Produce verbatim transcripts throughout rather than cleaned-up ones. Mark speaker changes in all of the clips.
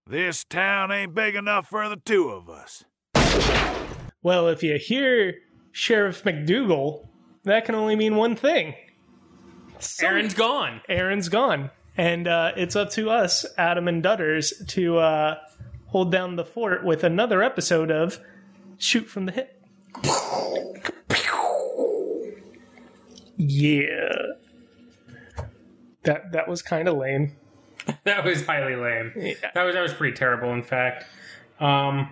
Speaker 1: This town ain't big enough for the two of us.
Speaker 2: Well, if you hear Sheriff McDougal, that can only mean one thing.
Speaker 3: Some, Aaron's gone.
Speaker 2: Aaron's gone. And uh, it's up to us, Adam and Dutters, to uh, hold down the fort with another episode of Shoot from the Hip. Yeah. That that was kind of lame.
Speaker 3: That was highly lame.
Speaker 2: Yeah.
Speaker 3: That was that was pretty terrible, in fact. Um,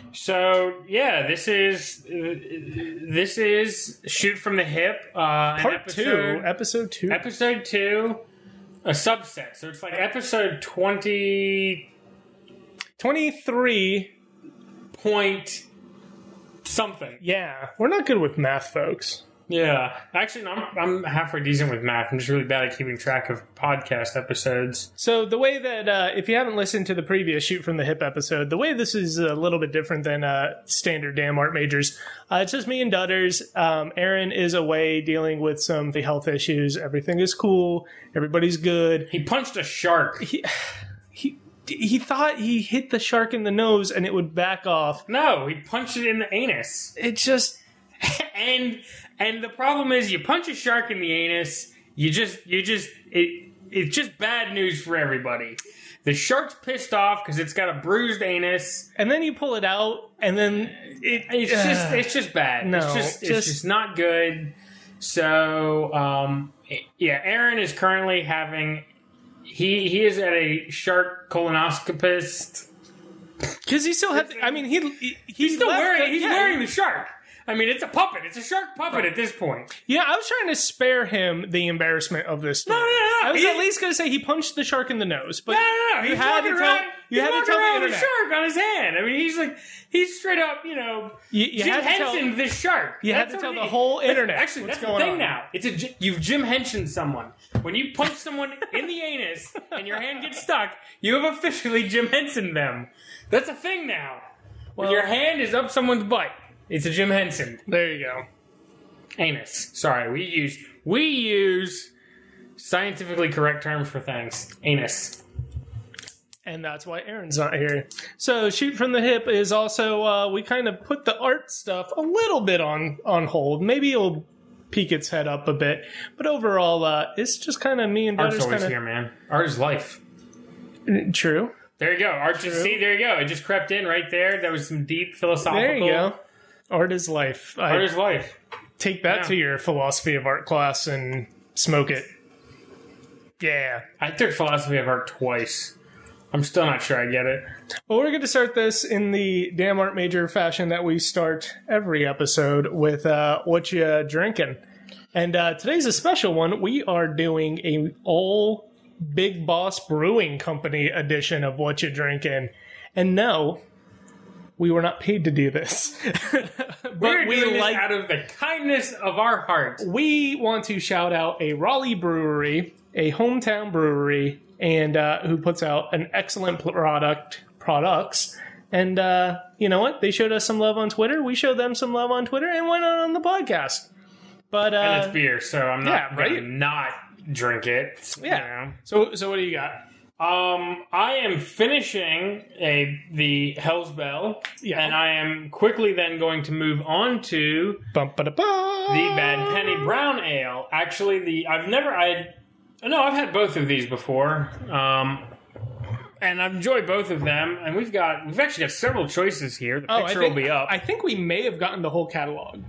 Speaker 3: so yeah, this is uh, this is Shoot from the Hip. Uh,
Speaker 2: Part
Speaker 3: episode,
Speaker 2: two. Episode two.
Speaker 3: Episode two. A subset. So it's like episode twenty.
Speaker 2: twenty-three.
Speaker 3: Point something.
Speaker 2: Yeah. We're not good with math, folks.
Speaker 3: Yeah. Actually, no, I'm, I'm halfway decent with math. I'm just really bad at keeping track of podcast episodes.
Speaker 2: So the way that, uh, if you haven't listened to the previous Shoot from the Hip episode, the way this is a little bit different than uh, standard Damn Art Majors. Uh, it's just me and Dutters. Um, Aaron is away dealing with some health issues. Everything is cool. Everybody's good.
Speaker 3: He punched a shark.
Speaker 2: He, he, he thought he hit the shark in the nose and it would back off.
Speaker 3: No, he punched it in the anus.
Speaker 2: It just...
Speaker 3: and... And the problem is, you punch a shark in the anus, you just, you just, it, it's just bad news for everybody. The shark's pissed off because it's got a bruised anus,
Speaker 2: and then you pull it out, and then it,
Speaker 3: it's
Speaker 2: uh,
Speaker 3: just, it's just bad.
Speaker 2: No,
Speaker 3: it's just,
Speaker 2: just,
Speaker 3: it's just not good. So, um, yeah, Aaron is currently having, he, he is at a shark colonoscopist.
Speaker 2: Because he still had, I mean, he, he
Speaker 3: he's still wearing,
Speaker 2: the,
Speaker 3: he's
Speaker 2: yeah,
Speaker 3: wearing the shark. I mean, it's a puppet. It's a shark puppet right. At this point.
Speaker 2: Yeah, I was trying to spare him the embarrassment of this story.
Speaker 3: No, no, no.
Speaker 2: I was
Speaker 3: he's,
Speaker 2: at least going to say he punched the shark in the nose. But
Speaker 3: no, no, no.
Speaker 2: You
Speaker 3: he's
Speaker 2: had
Speaker 3: walking
Speaker 2: to
Speaker 3: around,
Speaker 2: tell, you
Speaker 3: he's
Speaker 2: had
Speaker 3: walking
Speaker 2: to tell
Speaker 3: around
Speaker 2: the
Speaker 3: with a
Speaker 2: internet.
Speaker 3: shark on his hand. I mean, he's like, he's straight up, you know,
Speaker 2: you, you
Speaker 3: Jim Henson
Speaker 2: tell,
Speaker 3: this shark.
Speaker 2: You
Speaker 3: that's
Speaker 2: had to tell
Speaker 3: the
Speaker 2: whole internet.
Speaker 3: Actually,
Speaker 2: what's
Speaker 3: that's
Speaker 2: going
Speaker 3: the thing
Speaker 2: on.
Speaker 3: now. It's a, you've Jim Henson someone. When you punch someone in the anus and your hand gets stuck, you have officially Jim Henson them. That's a thing now. When
Speaker 2: well,
Speaker 3: your hand is up someone's butt, it's a Jim Henson.
Speaker 2: There you go.
Speaker 3: Anus. Sorry, we use we use scientifically correct terms for things. Anus.
Speaker 2: And that's why Aaron's not here. So Shoot from the Hip is also uh, we kind of put the art stuff a little bit on on hold. Maybe it'll peek its head up a bit, but overall, uh, it's just kind of me and
Speaker 3: Art's
Speaker 2: Butters
Speaker 3: always
Speaker 2: kinda...
Speaker 3: here, man. Art is life.
Speaker 2: True.
Speaker 3: There you go. Art just see. There you go. It just crept in right there. That was some deep philosophical.
Speaker 2: There you go. Art is life.
Speaker 3: Art I... is life.
Speaker 2: Take that
Speaker 3: yeah.
Speaker 2: to your philosophy of art class and smoke it. Yeah.
Speaker 3: I took philosophy of art twice. I'm still not sure I get it.
Speaker 2: Well, we're going to start this in the Damn Art Major fashion that we start every episode with uh, What You Drinking. And uh, today's a special one. We are doing a all Big Boss Brewing Company edition of What You Drinking. And no, we were not paid to do this.
Speaker 3: but We're we doing like, this out of the kindness of our heart.
Speaker 2: We want to shout out a Raleigh brewery, a hometown brewery, and uh, who puts out an excellent product products. And uh, you know what? They showed us some love on Twitter. We showed them some love on Twitter, and went on on the podcast. But uh,
Speaker 3: and it's beer, so I'm not
Speaker 2: yeah, right?
Speaker 3: gonna not drink it.
Speaker 2: Yeah.
Speaker 3: You know.
Speaker 2: So so what do you got?
Speaker 3: Um, I am finishing a the Hell's Bell,
Speaker 2: yeah.
Speaker 3: and I am quickly then going to move on to
Speaker 2: Bum-ba-da-ba.
Speaker 3: the Bad Penny Brown Ale. Actually, the I've never I no I've had both of these before, um, and I've enjoyed both of them. And we've got we've actually got several choices here. The
Speaker 2: oh,
Speaker 3: picture
Speaker 2: I think,
Speaker 3: will be up.
Speaker 2: I think we may have gotten the whole catalog.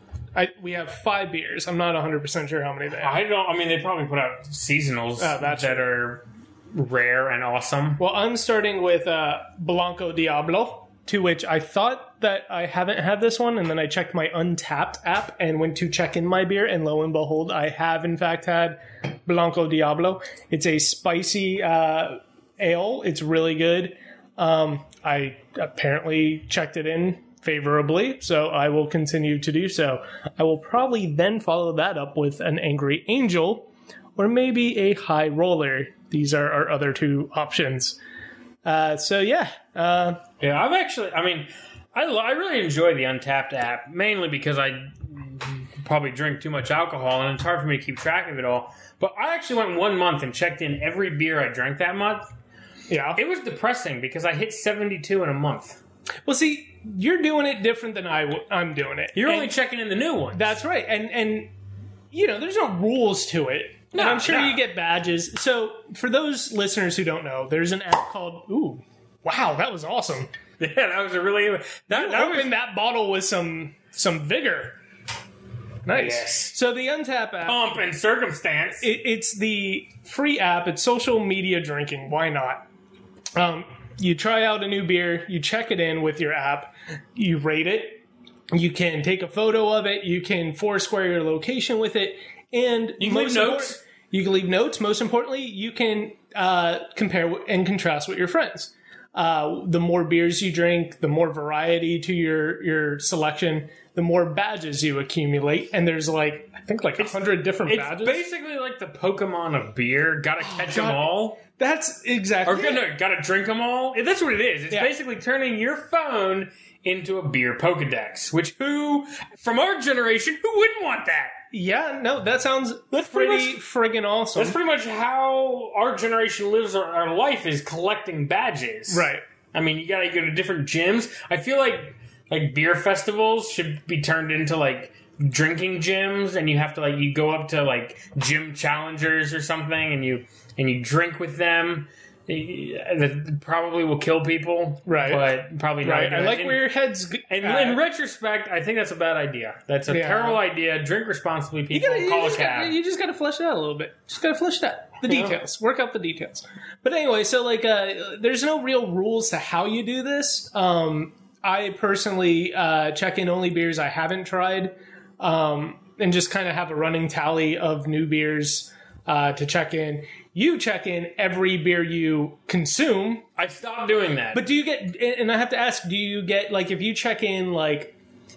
Speaker 2: I, we have five beers. I'm not one hundred percent sure how many they have.
Speaker 3: I don't. I mean, they probably put out seasonals
Speaker 2: oh,
Speaker 3: that
Speaker 2: true.
Speaker 3: are rare and awesome.
Speaker 2: Well, I'm starting with uh, Blanco Diablo, to which I thought that I haven't had this one, and then I checked my Untapped app and went to check in my beer, and lo and behold, I have in fact had Blanco Diablo. It's a spicy uh, ale. It's really good. Um, I apparently checked it in favorably, so I will continue to do so. I will probably then follow that up with an Angry Angel, or maybe a High Roller. These are our other two options. Uh, so yeah. Uh,
Speaker 3: yeah, I've actually, I mean, I, I really enjoy the Untapped app, mainly because I probably drink too much alcohol, and it's hard for me to keep track of it all. But I actually went one month and checked in every beer I drank that month.
Speaker 2: Yeah.
Speaker 3: It was depressing because I hit seventy-two in a month.
Speaker 2: Well, see, you're doing it different than I w- I'm doing it.
Speaker 3: You're
Speaker 2: And
Speaker 3: only checking in the new ones.
Speaker 2: That's right. And, and you know, there's no rules to it.
Speaker 3: No,
Speaker 2: and I'm sure
Speaker 3: no.
Speaker 2: you get badges. So, for those listeners who don't know, there's an app called, ooh, wow, that was awesome.
Speaker 3: Yeah, that was a really... That,
Speaker 2: You
Speaker 3: that
Speaker 2: opened
Speaker 3: was
Speaker 2: that bottle with some some vigor. Nice.
Speaker 3: Yes.
Speaker 2: So the Untap app,
Speaker 3: pomp and circumstance.
Speaker 2: it, it's the free app. It's social media drinking. Why not? Um, you try out a new beer. You check it in with your app. You rate it. You can take a photo of it. You can Foursquare your location with it. And
Speaker 3: You can leave
Speaker 2: most
Speaker 3: notes.
Speaker 2: import- You can leave notes. Most importantly, you can uh, compare and contrast with your friends. Uh, the more beers you drink, the more variety to your, your selection, the more badges you accumulate. And there's like, I think like a hundred different
Speaker 3: It's
Speaker 2: badges.
Speaker 3: basically like the Pokemon of beer. Gotta catch them
Speaker 2: God.
Speaker 3: all.
Speaker 2: That's exactly
Speaker 3: Or no, gotta drink them all. That's what it is. It's
Speaker 2: Yeah.
Speaker 3: basically turning your phone into a beer Pokedex. Which who, from our generation, who wouldn't want that?
Speaker 2: Yeah, no, that sounds
Speaker 3: That's
Speaker 2: pretty,
Speaker 3: pretty
Speaker 2: friggin' awesome.
Speaker 3: That's pretty much how our generation lives our, our life, is collecting badges.
Speaker 2: right.
Speaker 3: I mean, you gotta go to different gyms. I feel like like beer festivals should be turned into like drinking gyms, and you have to like you go up to like gym challengers or something, and you and you drink with them. That probably will kill people,
Speaker 2: Right.
Speaker 3: But probably not.
Speaker 2: Right. I like
Speaker 3: in,
Speaker 2: where your head's. g-
Speaker 3: And
Speaker 2: uh,
Speaker 3: in retrospect, I think that's a bad idea. That's a
Speaker 2: Yeah.
Speaker 3: terrible idea. Drink responsibly,
Speaker 2: you,
Speaker 3: people.
Speaker 2: gotta, you,
Speaker 3: Call a
Speaker 2: just gotta,
Speaker 3: cab.
Speaker 2: you just gotta flesh it out a little bit. Just gotta flesh it out. The
Speaker 3: Yeah.
Speaker 2: details. Work out the details. But anyway, so like, uh, there's no real rules to how you do this. Um, I personally uh, check in only beers I haven't tried, um, and just kind of have a running tally of new beers uh, to check in. You check in every beer you consume.
Speaker 3: I stopped doing that.
Speaker 2: But do you get, and I have to ask, do you get, like, if you check in, like,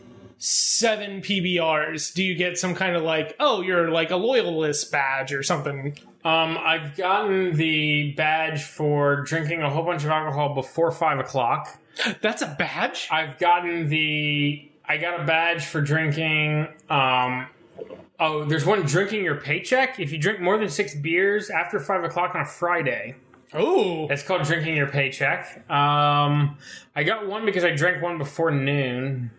Speaker 2: seven P B Rs, do you get some kind of, like, oh, you're, like, a loyalist badge or something?
Speaker 3: Um, I've gotten the badge for drinking a whole bunch of alcohol before five o'clock.
Speaker 2: That's a badge?
Speaker 3: I've gotten the. I got a badge for drinking. Um, oh, there's one drinking your paycheck. If you drink more than six beers after five o'clock on a Friday,
Speaker 2: Oh.
Speaker 3: it's called drinking your paycheck. Um, I got one because I drank one before noon.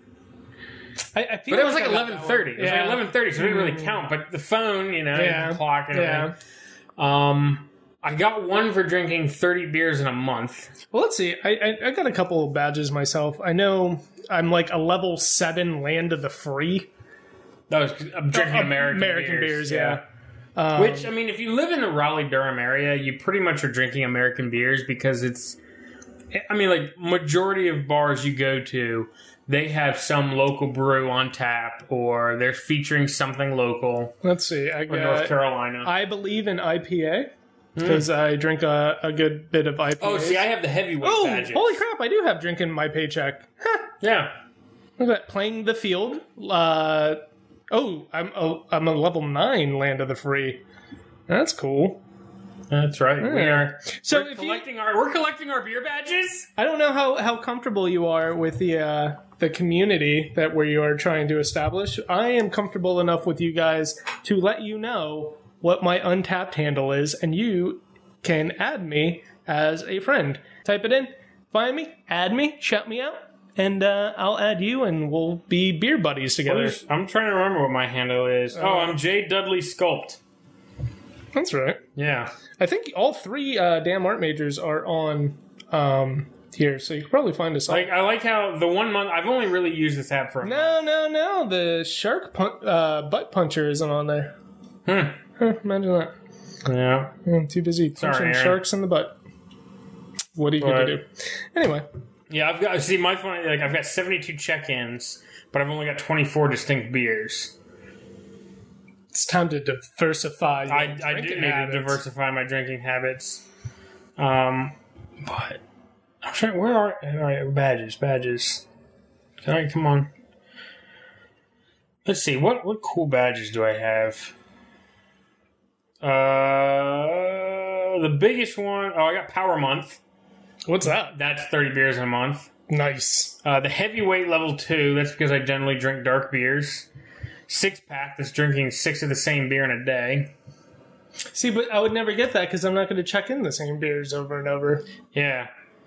Speaker 2: I, I feel
Speaker 3: But it was like
Speaker 2: I got that
Speaker 3: eleven thirty. It was
Speaker 2: one.
Speaker 3: like eleven thirty, so it didn't really count. But the phone, you know,
Speaker 2: Yeah.
Speaker 3: the clock and
Speaker 2: Yeah.
Speaker 3: everything. Um, I got one for drinking thirty beers in a month.
Speaker 2: Well, let's see. I, I I got a couple of badges myself. I know I'm like a level seven Land of the Free.
Speaker 3: That was I'm drinking
Speaker 2: Uh,
Speaker 3: American,
Speaker 2: American beers, yeah. Um,
Speaker 3: Which I mean, if you live in the Raleigh Durham area, you pretty much are drinking American beers because it's. I mean, like majority of bars you go to, they have some local brew on tap, or they're featuring something local.
Speaker 2: Let's see. I
Speaker 3: Or
Speaker 2: got.
Speaker 3: North Carolina.
Speaker 2: I believe in I P A because I drink a, a good bit of I P A.
Speaker 3: oh, see, I have the heavyweight
Speaker 2: Oh,
Speaker 3: badges.
Speaker 2: holy crap! I do have drinking my paycheck. Huh.
Speaker 3: Yeah.
Speaker 2: Look at that. Playing the field. Uh, oh, I'm a, I'm a level nine Land of the Free. That's cool.
Speaker 3: That's right. We
Speaker 2: Yeah.
Speaker 3: are.
Speaker 2: So
Speaker 3: we're
Speaker 2: if you,
Speaker 3: collecting our we're collecting our beer badges.
Speaker 2: I don't know how, how comfortable you are with the uh, the community that where you are trying to establish. I am comfortable enough with you guys to let you know what my Untapped handle is, and you can add me as a friend. Type it in, find me, add me, shout me out, and uh, I'll add you, and we'll be beer buddies together.
Speaker 3: I'm trying to remember what my handle is. oh, I'm J Dudley Sculpt.
Speaker 2: That's right.
Speaker 3: Yeah.
Speaker 2: I think all three uh, damn art majors are on um, here, so you can probably find us.
Speaker 3: Like I like how the one month I've only really used this app for a month.
Speaker 2: No, no, no. The shark pun- uh, butt puncher isn't on there.
Speaker 3: Hmm.
Speaker 2: Huh, imagine that.
Speaker 3: Yeah.
Speaker 2: I'm too busy punching
Speaker 3: Sorry, Aaron.
Speaker 2: sharks in the butt. What are you going
Speaker 3: But-
Speaker 2: to do? Anyway,
Speaker 3: Yeah, I've got see my phone like I've got seventy-two check-ins, but I've only got twenty-four distinct beers.
Speaker 2: it's time to diversify. your
Speaker 3: I, I do
Speaker 2: drinking
Speaker 3: need
Speaker 2: habits.
Speaker 3: to diversify my drinking habits. Um, but I'm trying. Where are all right badges? Badges. All right, come on. Let's see what what cool badges do I have? Uh, the biggest one. Oh, I got Power Month.
Speaker 2: What's that?
Speaker 3: That's thirty beers in a month.
Speaker 2: Nice.
Speaker 3: Uh, the heavyweight level two. That's because I generally drink dark beers. Six pack. That's drinking six of the same beer in a day.
Speaker 2: See, but I would never get that because I'm not going to check in the same beers over and over.
Speaker 3: Yeah.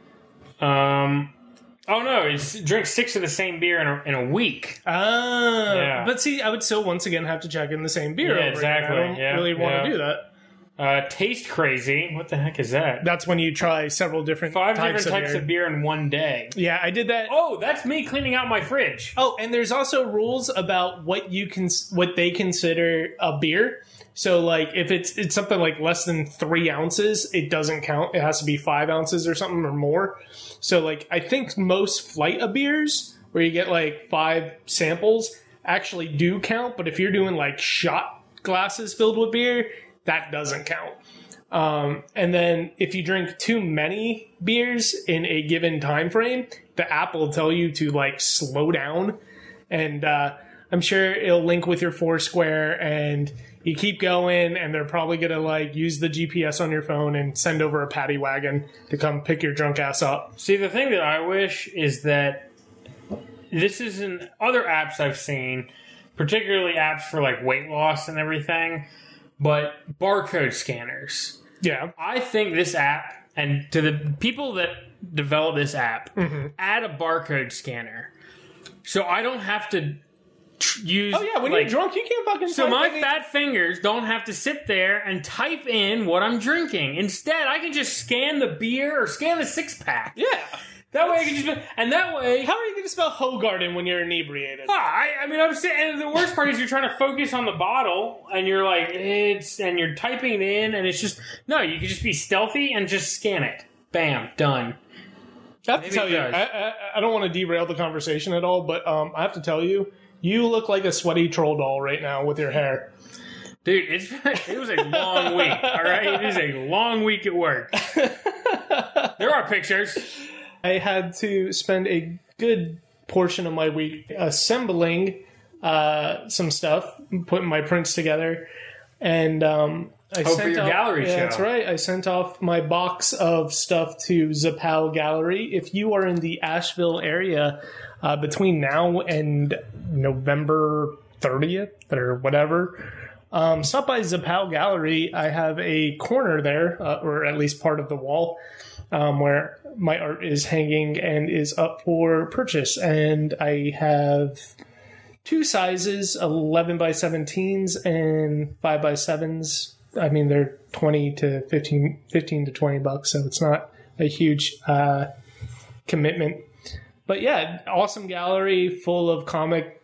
Speaker 3: Um. Oh no! It's drink six of the same beer in a, in a week.
Speaker 2: Ah,
Speaker 3: Yeah.
Speaker 2: but see, I would still once again have to check in the same beer.
Speaker 3: Yeah,
Speaker 2: over again.
Speaker 3: exactly.
Speaker 2: I don't
Speaker 3: Yeah,
Speaker 2: really want
Speaker 3: yeah.
Speaker 2: to do that.
Speaker 3: Uh, taste crazy. What the heck is that?
Speaker 2: That's when you try several different
Speaker 3: Five
Speaker 2: types
Speaker 3: different types
Speaker 2: of beer.
Speaker 3: of beer in one day.
Speaker 2: Yeah, I did that.
Speaker 3: Oh, that's me cleaning out my fridge.
Speaker 2: Oh, and there's also rules about what you can, what they consider a beer. So, like, if it's it's something like less than three ounces, it doesn't count. It has to be five ounces or something or more. So, like, I think most flight of beers, where you get like five samples, actually do count. But if you're doing like shot glasses filled with beer, that doesn't count. Um, and then if you drink too many beers in a given time frame, the app will tell you to like slow down. And uh, I'm sure it'll link with your Foursquare, and you keep going, and they're probably going to like use the G P S on your phone and send over a paddy wagon to come pick your drunk ass up.
Speaker 3: See, the thing that I wish is that this is in other apps I've seen, particularly apps for like weight loss and everything, but barcode scanners.
Speaker 2: Yeah.
Speaker 3: I think this app, and to the people that develop this app,
Speaker 2: Mm-hmm.
Speaker 3: add a barcode scanner. So I don't have to tr- use...
Speaker 2: Oh, yeah, when
Speaker 3: like,
Speaker 2: you're drunk, you can't fucking
Speaker 3: So
Speaker 2: type
Speaker 3: my
Speaker 2: any-
Speaker 3: fat fingers don't have to sit there and type in what I'm drinking. Instead, I can just scan the beer or scan the six-pack.
Speaker 2: Yeah.
Speaker 3: That way I can just... And that way...
Speaker 2: How are you going to spell Hogarden when you're inebriated?
Speaker 3: Ah, I, I mean, I'm saying, and the worst part is you're trying to focus on the bottle, and you're like, it's, and you're typing it in, and it's just, no, you can just be stealthy and just scan it. Bam, done.
Speaker 2: I have to
Speaker 3: Maybe
Speaker 2: tell
Speaker 3: it
Speaker 2: you,
Speaker 3: does.
Speaker 2: I, I, I don't want to derail the conversation at all, but um, I have to tell you, you look like a sweaty troll doll right now with your hair.
Speaker 3: Dude, it's, it was a long week, all right? It is a long week at work. There are pictures.
Speaker 2: I had to spend a good portion of my week assembling uh, some stuff, putting my prints together, and um, I
Speaker 3: Oh,
Speaker 2: sent
Speaker 3: for your
Speaker 2: off,
Speaker 3: gallery
Speaker 2: yeah,
Speaker 3: show.
Speaker 2: That's right. I sent off my box of stuff to Zapal Gallery. If you are in the Asheville area uh, between now and November thirtieth or whatever, um, stop by Zapal Gallery. I have a corner there, uh, or at least part of the wall, um, where my art is hanging and is up for purchase. And I have two sizes, eleven by seventeens and five by sevens. I mean, they're twenty to fifteen, fifteen to twenty bucks, so it's not a huge uh, commitment. But yeah, awesome gallery full of comic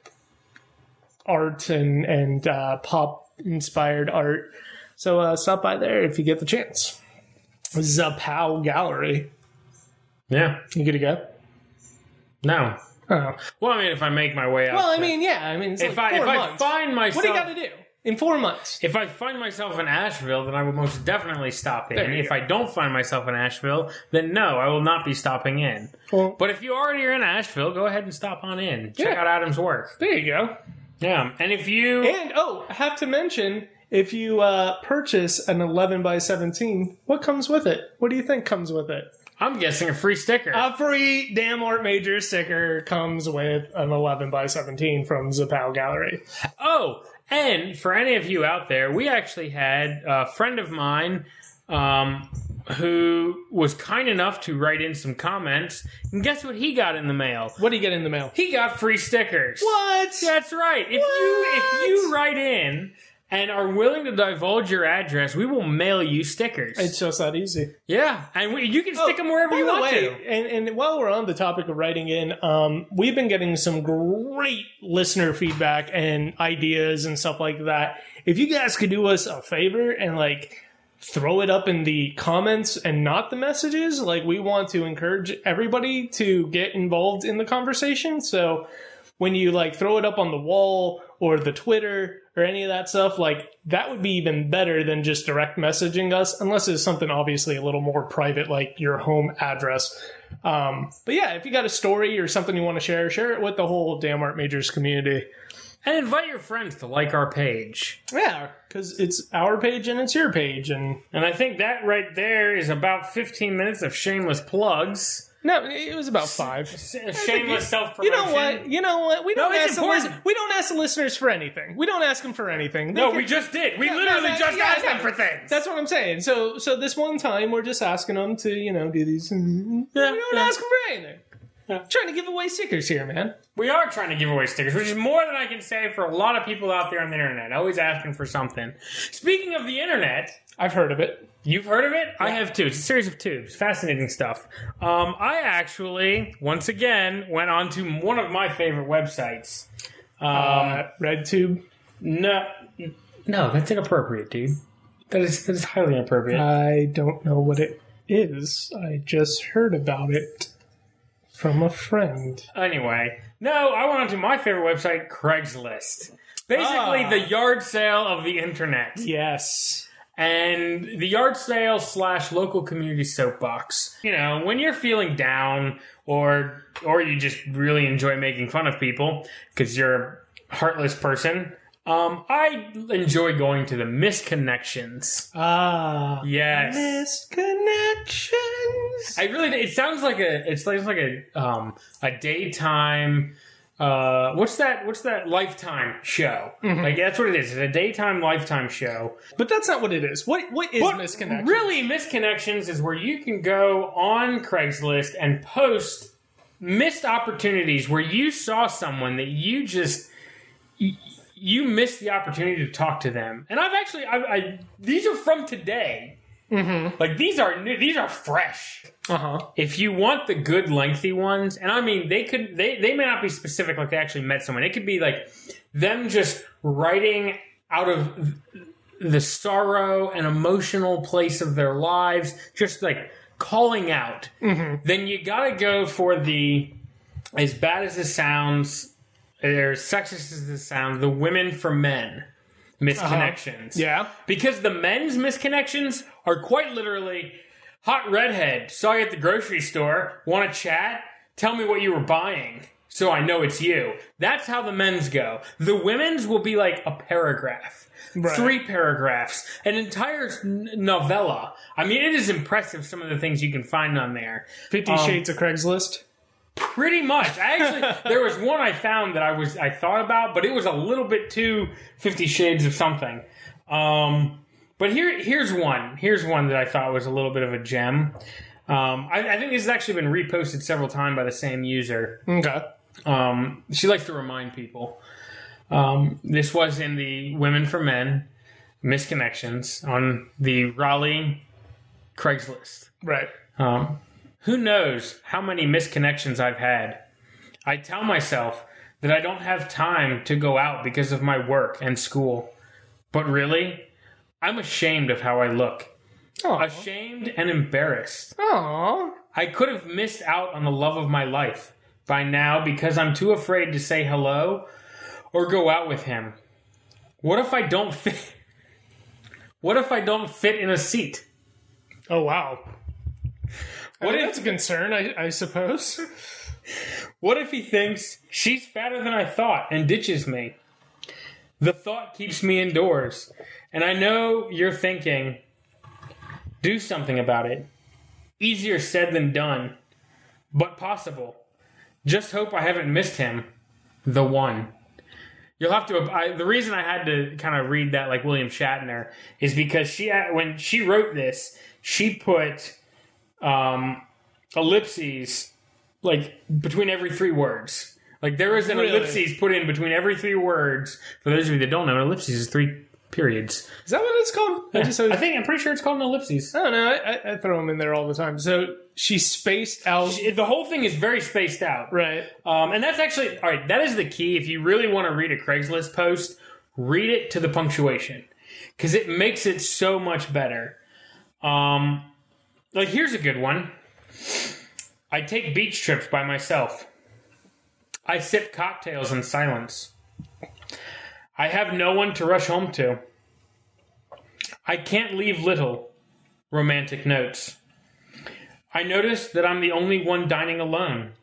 Speaker 2: art and, and uh, pop-inspired art. So uh, stop by there if you get the chance. Zapal Gallery.
Speaker 3: Yeah.
Speaker 2: You good to go?
Speaker 3: No.
Speaker 2: Oh.
Speaker 3: Well, I mean, if I make my way out.
Speaker 2: Well, I
Speaker 3: to-
Speaker 2: mean, yeah. I mean, it's
Speaker 3: if
Speaker 2: like
Speaker 3: I
Speaker 2: four
Speaker 3: if
Speaker 2: months.
Speaker 3: I find myself,
Speaker 2: What do you got to do in four months?
Speaker 3: if I find myself in Asheville, then I would most definitely stop in.
Speaker 2: There you
Speaker 3: If
Speaker 2: go.
Speaker 3: I don't find myself in Asheville, then no, I will not be stopping in.
Speaker 2: Well,
Speaker 3: But if you already are in Asheville, go ahead and stop on in. Check
Speaker 2: Yeah.
Speaker 3: out Adam's work.
Speaker 2: there you go.
Speaker 3: Yeah, and if you
Speaker 2: And, oh, I have to mention, if you uh, purchase an eleven by seventeen, what comes with it? What do you think comes with it?
Speaker 3: I'm guessing a free sticker.
Speaker 2: A free Damn Art Major sticker comes with an eleven by seventeen from Zapal Gallery.
Speaker 3: Oh, and for any of you out there, we actually had a friend of mine um, who was kind enough to write in some comments, and guess what he got in the mail?
Speaker 2: What do you get in the mail?
Speaker 3: He got free stickers.
Speaker 2: What?
Speaker 3: That's right. If you if you write in and are willing to divulge your address, we will mail you stickers.
Speaker 2: It's just that easy.
Speaker 3: yeah, and we, you can stick them wherever
Speaker 2: By
Speaker 3: you
Speaker 2: the
Speaker 3: want
Speaker 2: way,
Speaker 3: to.
Speaker 2: And, and while we're on the topic of writing in, um, we've been getting some great listener feedback and ideas and stuff like that. If you guys could do us a favor and like throw it up in the comments and not the messages, like we want to encourage everybody to get involved in the conversation. So when you like throw it up on the wall or the Twitter or any of that stuff, like that would be even better than just direct messaging us, unless it's something obviously a little more private, like your home address. Um, but yeah, if you got a story or something you want to share, share it with the whole Damn Art Majors community.
Speaker 3: And invite your friends to like our page.
Speaker 2: Yeah, because it's our page and it's your page. And
Speaker 3: And I think that right there is about fifteen minutes of shameless plugs.
Speaker 2: No, it was about five.
Speaker 3: Shameless self-promotion.
Speaker 2: You know what? You know what? We don't
Speaker 3: No, it's
Speaker 2: ask the
Speaker 3: important.
Speaker 2: lis- we don't ask the listeners for anything. We don't ask them for anything. They
Speaker 3: No,
Speaker 2: can-
Speaker 3: we just did. We
Speaker 2: Yeah,
Speaker 3: literally
Speaker 2: no, no,
Speaker 3: just
Speaker 2: yeah,
Speaker 3: asked
Speaker 2: yeah.
Speaker 3: them for things.
Speaker 2: That's what I'm saying. So, so this one time we're just asking them to, you know, do these. We
Speaker 3: Yeah,
Speaker 2: don't
Speaker 3: yeah.
Speaker 2: ask them for anything. Trying to give away stickers here, man.
Speaker 3: We are trying to give away stickers, which is more than I can say for a lot of people out there on the internet. Always asking for something. Speaking of the internet,
Speaker 2: I've heard of it.
Speaker 3: you've heard of it? I have too. It's a series of tubes. Fascinating stuff. Um, I actually, once again, went on to one of my favorite websites. Um,
Speaker 2: Uh, RedTube.
Speaker 3: no, no, that's inappropriate, dude. That is that is highly inappropriate.
Speaker 2: I don't know what it is. I just heard about it from a friend.
Speaker 3: Anyway, no, I went on to my favorite website, Craigslist. Basically,
Speaker 2: Ah.
Speaker 3: the yard sale of the internet.
Speaker 2: Yes.
Speaker 3: And the yard sale slash local community soapbox. You know, when you're feeling down or or you just really enjoy making fun of people because you're a heartless person, um, I enjoy going to the misconnections.
Speaker 2: Ah.
Speaker 3: Yes.
Speaker 2: Misconnections.
Speaker 3: I really. It sounds like a. It's like, it's like a um a daytime. Uh, what's that? What's that Lifetime show? Like that's what it is. It's a daytime Lifetime show.
Speaker 2: But that's not what it is. What What is
Speaker 3: But
Speaker 2: misconnections?
Speaker 3: Really, misconnections is where you can go on Craigslist and post missed opportunities where you saw someone that you just. You, you missed the opportunity to talk to them, and I've actually, I, I these are from today. Mm-hmm. Like these are new, these are fresh.
Speaker 2: Uh huh.
Speaker 3: If you want the good lengthy ones, and I mean they could they, they may not be specific like they actually met someone. It could be like them just writing out of the sorrow and emotional place of their lives, just like calling out. Mm-hmm. Then you gotta go for the, as bad as it sounds, or sexist as it sounds, the women for men misconnections.
Speaker 2: Yeah.
Speaker 3: Because the men's misconnections are quite literally, hot redhead, saw you at the grocery store, want to chat? Tell me what you were buying so I know it's you. That's how the men's go. The women's will be like a paragraph.
Speaker 2: Right.
Speaker 3: Three paragraphs. An entire n- novella. I mean, it is impressive some of the things you can find on there.
Speaker 2: Fifty
Speaker 3: Um,
Speaker 2: Shades of Craigslist.
Speaker 3: Pretty much. I actually, there was one I found that I was I thought about, but it was a little bit too Fifty Shades of something. Um, but here, here's one. Here's one that I thought was a little bit of a gem. Um, I, I think this has actually been reposted several times by the same user.
Speaker 2: Okay.
Speaker 3: Um, she likes to remind people. Um, this was in the Women for Men misconnections on the Raleigh Craigslist.
Speaker 2: Right.
Speaker 3: Um, who knows how many misconnections I've had? I tell myself that I don't have time to go out because of my work and school. But really, I'm ashamed of how I look.
Speaker 2: Aw.
Speaker 3: Ashamed and embarrassed.
Speaker 2: Aww.
Speaker 3: I could have missed out on the love of my life by now because I'm too afraid to say hello or go out with him. What if I don't fit? What if I don't fit in a seat?
Speaker 2: Oh, wow.
Speaker 3: What
Speaker 2: What
Speaker 3: if-
Speaker 2: that's a concern, I, I suppose.
Speaker 3: What if he thinks she's fatter than I thought and ditches me? The thought keeps me indoors, and I know you're thinking, do something about it. Easier said than done, but possible. Just hope I haven't missed him. The one. You'll have to. I, the reason I had to kind of read that like William Shatner is because she, when she wrote this, she put um, ellipses like between every three words. Like there is an
Speaker 2: Really?
Speaker 3: ellipses put in between every three words. For those of you that don't know, an ellipses is three periods.
Speaker 2: Is that what it's called? I just always,
Speaker 3: I think I'm pretty sure it's called an ellipses.
Speaker 2: I don't know. I, I, I throw them in there all the time. So she spaced out.
Speaker 3: The whole thing is very spaced out.
Speaker 2: Right.
Speaker 3: Um, and that's actually, all right, that is the key. If you really want to read a Craigslist post, read it to the punctuation because it makes it so much better. Um, like, here's a good one. I take beach trips by myself. I sip cocktails in silence. I have no one to rush home to. I can't leave little romantic notes. I notice that I'm the only one dining alone.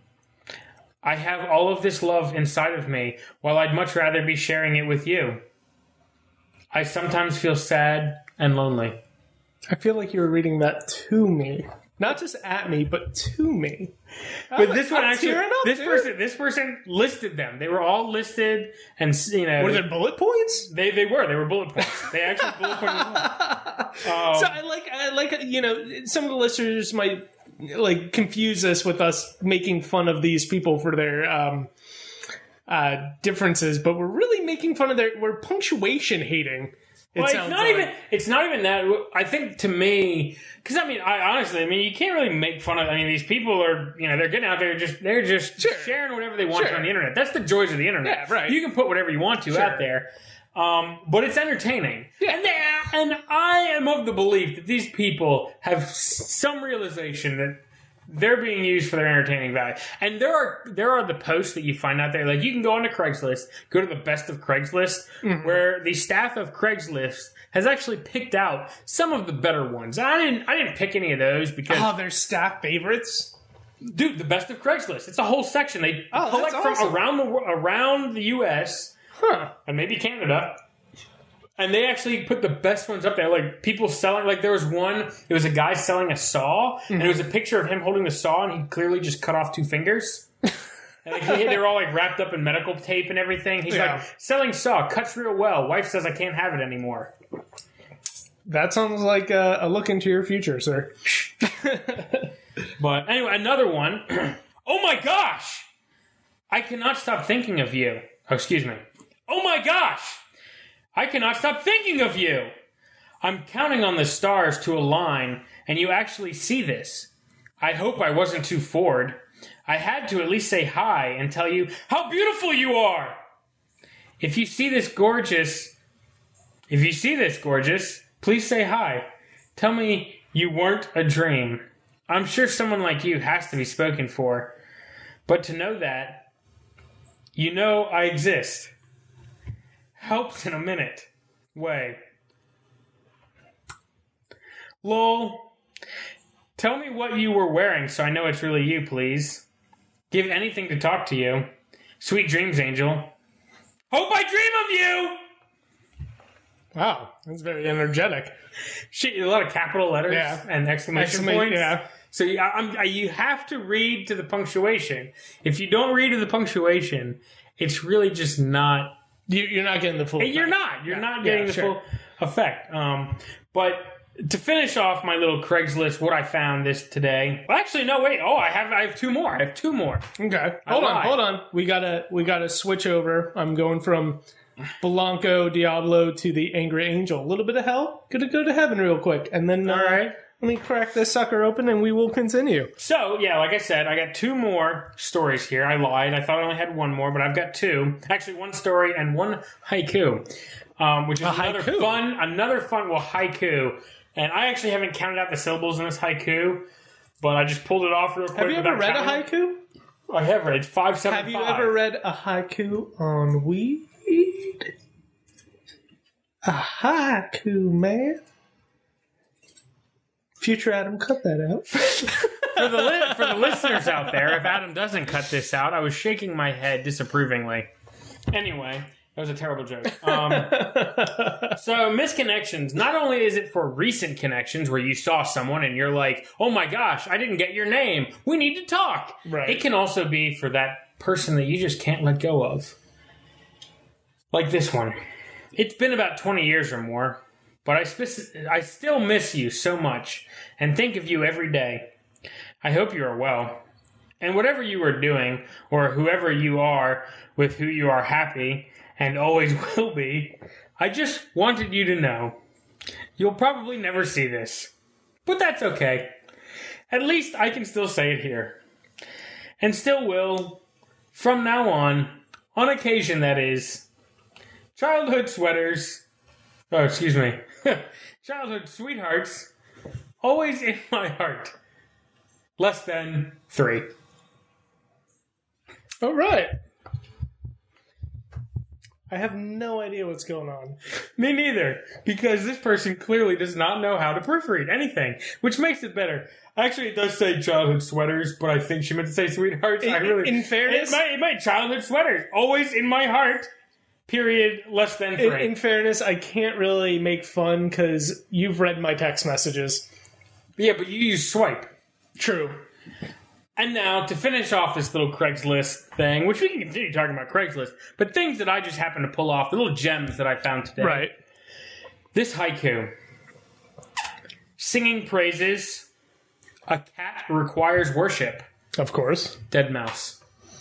Speaker 3: I have all of this love inside of me, while I'd much rather be sharing it with you. I sometimes feel sad and lonely.
Speaker 2: I feel like you were reading that to me. Not just at me, but to me.
Speaker 3: But this one
Speaker 2: I'm
Speaker 3: actually,
Speaker 2: tearing up,
Speaker 3: this
Speaker 2: dude.
Speaker 3: person, this person listed them. They were all listed, and you know,
Speaker 2: Were there bullet points?
Speaker 3: they they were they were bullet points. They actually bullet pointed them. Um,
Speaker 2: So I like, I like, you know, some of the listeners might like confuse us with us making fun of these people for their um, uh, differences, but we're really making fun of their, we're punctuation hating. It
Speaker 3: Well, it's
Speaker 2: sounds
Speaker 3: not
Speaker 2: like.
Speaker 3: even. It's not even that. I think to me, because I mean, I honestly, I mean, you can't really make fun of. I mean, these people are, you know, they're getting out there, just they're just
Speaker 2: Sure.
Speaker 3: sharing whatever they want
Speaker 2: Sure.
Speaker 3: to on the internet. That's the joys of the internet.
Speaker 2: Yeah, right.
Speaker 3: You can put whatever you want to
Speaker 2: Sure.
Speaker 3: out there, um, but it's entertaining.
Speaker 2: Yeah.
Speaker 3: And they, and I am of the belief that these people have s- some realization that they're being used for their entertaining value. And there are there are the posts that you find out there. Like, you can go onto Craigslist, go to the best of Craigslist,
Speaker 2: Mm-hmm.
Speaker 3: where the staff of Craigslist has actually picked out some of the better ones. I didn't I didn't pick any of those because
Speaker 2: Oh, they're staff favorites?
Speaker 3: dude, the best of Craigslist. It's a whole section. They
Speaker 2: Oh,
Speaker 3: collect
Speaker 2: that's
Speaker 3: from
Speaker 2: awesome.
Speaker 3: around the wo- around the U S
Speaker 2: Huh.
Speaker 3: and maybe Canada. And they actually put the best ones up there. Like, people selling, like, there was one, it was a guy selling a saw, and it was a picture of him holding the saw, and he clearly just cut off two fingers. And like, he- they were all, like, wrapped up in medical tape and everything. He's
Speaker 2: Yeah.
Speaker 3: like, selling saw, cuts real well. Wife says I can't have it anymore.
Speaker 2: That sounds like a, a look into your future, sir.
Speaker 3: But anyway, another one. Oh my gosh! I cannot stop thinking of you. Oh, excuse me. Oh my gosh! I cannot stop thinking of you! I'm counting on the stars to align, and you actually see this. I hope I wasn't too forward. I had to at least say hi and tell you how beautiful you are! If you see this gorgeous, if you see this gorgeous, please say hi. Tell me you weren't a dream. I'm sure someone like you has to be spoken for. But to know that, you know I exist. Helps in a minute. Way. Lol. Tell me what you were wearing so I know it's really you, please. Give anything to talk to you. Sweet dreams, Angel. Hope I dream of you!
Speaker 2: Wow, that's very energetic.
Speaker 3: Shit, a lot of capital letters
Speaker 2: Yeah.
Speaker 3: and exclamation
Speaker 2: Exclama-
Speaker 3: points.
Speaker 2: yeah.
Speaker 3: So you, I'm, I, you have to read to the punctuation. If you don't read to the punctuation, it's really just not.
Speaker 2: You, you're not getting the full
Speaker 3: You're
Speaker 2: effect.
Speaker 3: not. You're
Speaker 2: Yeah.
Speaker 3: not getting
Speaker 2: Yeah,
Speaker 3: the
Speaker 2: sure.
Speaker 3: full effect. Um, but to finish off my little Craigslist, what I found this today. Well, actually, no, wait. Oh, I have. I have two more. I have two more.
Speaker 2: Okay. Hold on,
Speaker 3: lied.
Speaker 2: hold on. We gotta we gotta switch over. I'm going from Blanco Diablo to the Angry Angel. A little bit of hell. Gonna go to heaven real quick. And then uh,
Speaker 3: All right.
Speaker 2: let me crack this sucker open and we will continue.
Speaker 3: So, yeah, like I said, I got two more stories here. I lied. I thought I only had one more, but I've got two. Actually, one story and one haiku, um, which is another
Speaker 2: haiku?
Speaker 3: fun, another fun, well, haiku. And I actually haven't counted out the syllables in this haiku, but I just pulled it off real quick.
Speaker 2: Have you ever
Speaker 3: without
Speaker 2: read a
Speaker 3: counting.
Speaker 2: haiku?
Speaker 3: I have read. It's five seven
Speaker 2: Have you
Speaker 3: five.
Speaker 2: ever read a haiku on weed? A haiku, man. Future Adam, cut that out.
Speaker 3: For the, li- for the listeners out there, if Adam doesn't cut this out, I was shaking my head disapprovingly. Anyway, that was a terrible joke. Um, so, misconnections, not only is it for recent connections where you saw someone and you're like, oh my gosh, I didn't get your name. We need to talk.
Speaker 2: Right.
Speaker 3: It can also be for that person that you just can't let go of. Like this one. It's been about twenty years or more, but I, spe- I still miss you so much and think of you every day. I hope you are well. And whatever you are doing, or whoever you are with who you are happy, and always will be, I just wanted you to know. You'll probably never see this, but that's okay. At least I can still say it here. And still will, from now on, on occasion that is, childhood sweaters, oh, excuse me, childhood sweethearts, always in my heart. Less than three.
Speaker 2: All right. I have no idea what's going on.
Speaker 3: Me neither, because this person clearly does not know how to proofread anything, which makes it better. Actually, it does say childhood sweaters, but I think she meant to say sweethearts.
Speaker 2: In,
Speaker 3: I really,
Speaker 2: in fairness,
Speaker 3: it might, it might childhood sweaters, always in my heart. Period. Less than
Speaker 2: in,
Speaker 3: three.
Speaker 2: in fairness, I can't really make fun because you've read my text messages.
Speaker 3: Yeah, but you use swipe.
Speaker 2: True.
Speaker 3: And now, to finish off this little Craigslist thing, which we can continue talking about Craigslist, but things that I just happened to pull off, the little gems that I found today.
Speaker 2: Right.
Speaker 3: This haiku. Singing praises, a cat requires worship.
Speaker 2: Of course.
Speaker 3: Dead mouse.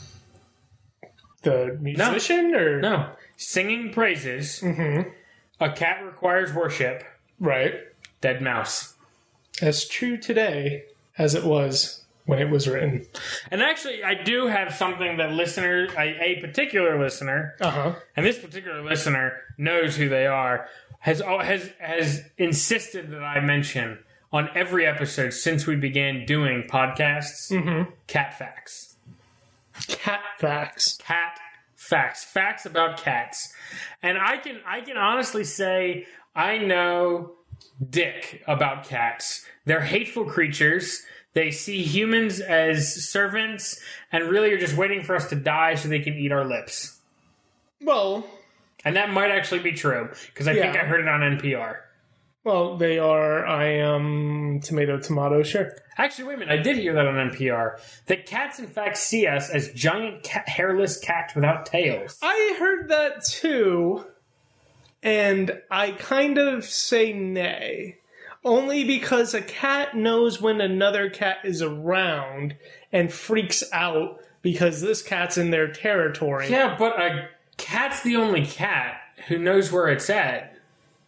Speaker 2: The musician no. or
Speaker 3: no. Singing praises,
Speaker 2: mm-hmm.
Speaker 3: a cat requires worship.
Speaker 2: Right.
Speaker 3: Dead mouse.
Speaker 2: As true today as it was when it was written.
Speaker 3: And actually, I do have something that listener, a, a particular listener,
Speaker 2: uh-huh.
Speaker 3: and this particular listener knows who they are, has has has insisted that I mention on every episode since we began doing podcasts.
Speaker 2: Mm-hmm.
Speaker 3: Cat facts.
Speaker 2: Cat facts.
Speaker 3: Cat facts. Facts about cats. And I can I can honestly say I know dick about cats. They're hateful creatures. They see humans as servants and really are just waiting for us to die so they can eat our lips.
Speaker 2: Well...
Speaker 3: And that might actually be true, because I
Speaker 2: yeah.
Speaker 3: think I heard it on N P R.
Speaker 2: Well, they are, I am, tomato, tomato, sure.
Speaker 3: Actually, wait a minute, I did hear that on N P R. That cats, in fact, see us as giant cat, hairless cats without tails.
Speaker 2: I heard that too, and I kind of say nay. Only because a cat knows when another cat is around and freaks out because this cat's in their territory.
Speaker 3: Yeah, but a cat's the only cat who knows where it's at.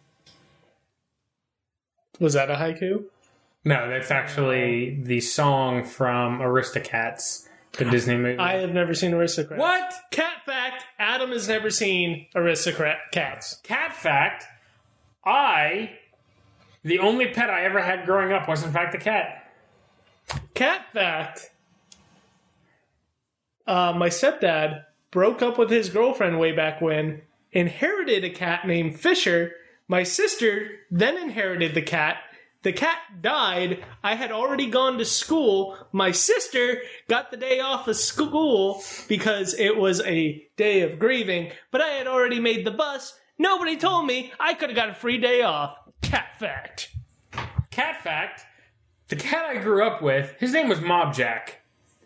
Speaker 2: Was that a haiku?
Speaker 3: No, that's actually the song from Aristocats, the Disney movie.
Speaker 2: I have never seen Aristocrats.
Speaker 3: What?
Speaker 2: Cat fact, Adam has never seen Aristocrat cats.
Speaker 3: Cat fact, I, the only pet I ever had growing up was in fact a cat.
Speaker 2: Cat fact, uh, my stepdad broke up with his girlfriend way back when, inherited a cat named Fisher. My sister then inherited the cat. The cat died. I had already gone to school. My sister got the day off of school because it was a day of grieving, but I had already made the bus. Nobody told me I could have got a free day off. Cat fact.
Speaker 3: Cat fact, the cat I grew up with, his name was Mob Jack.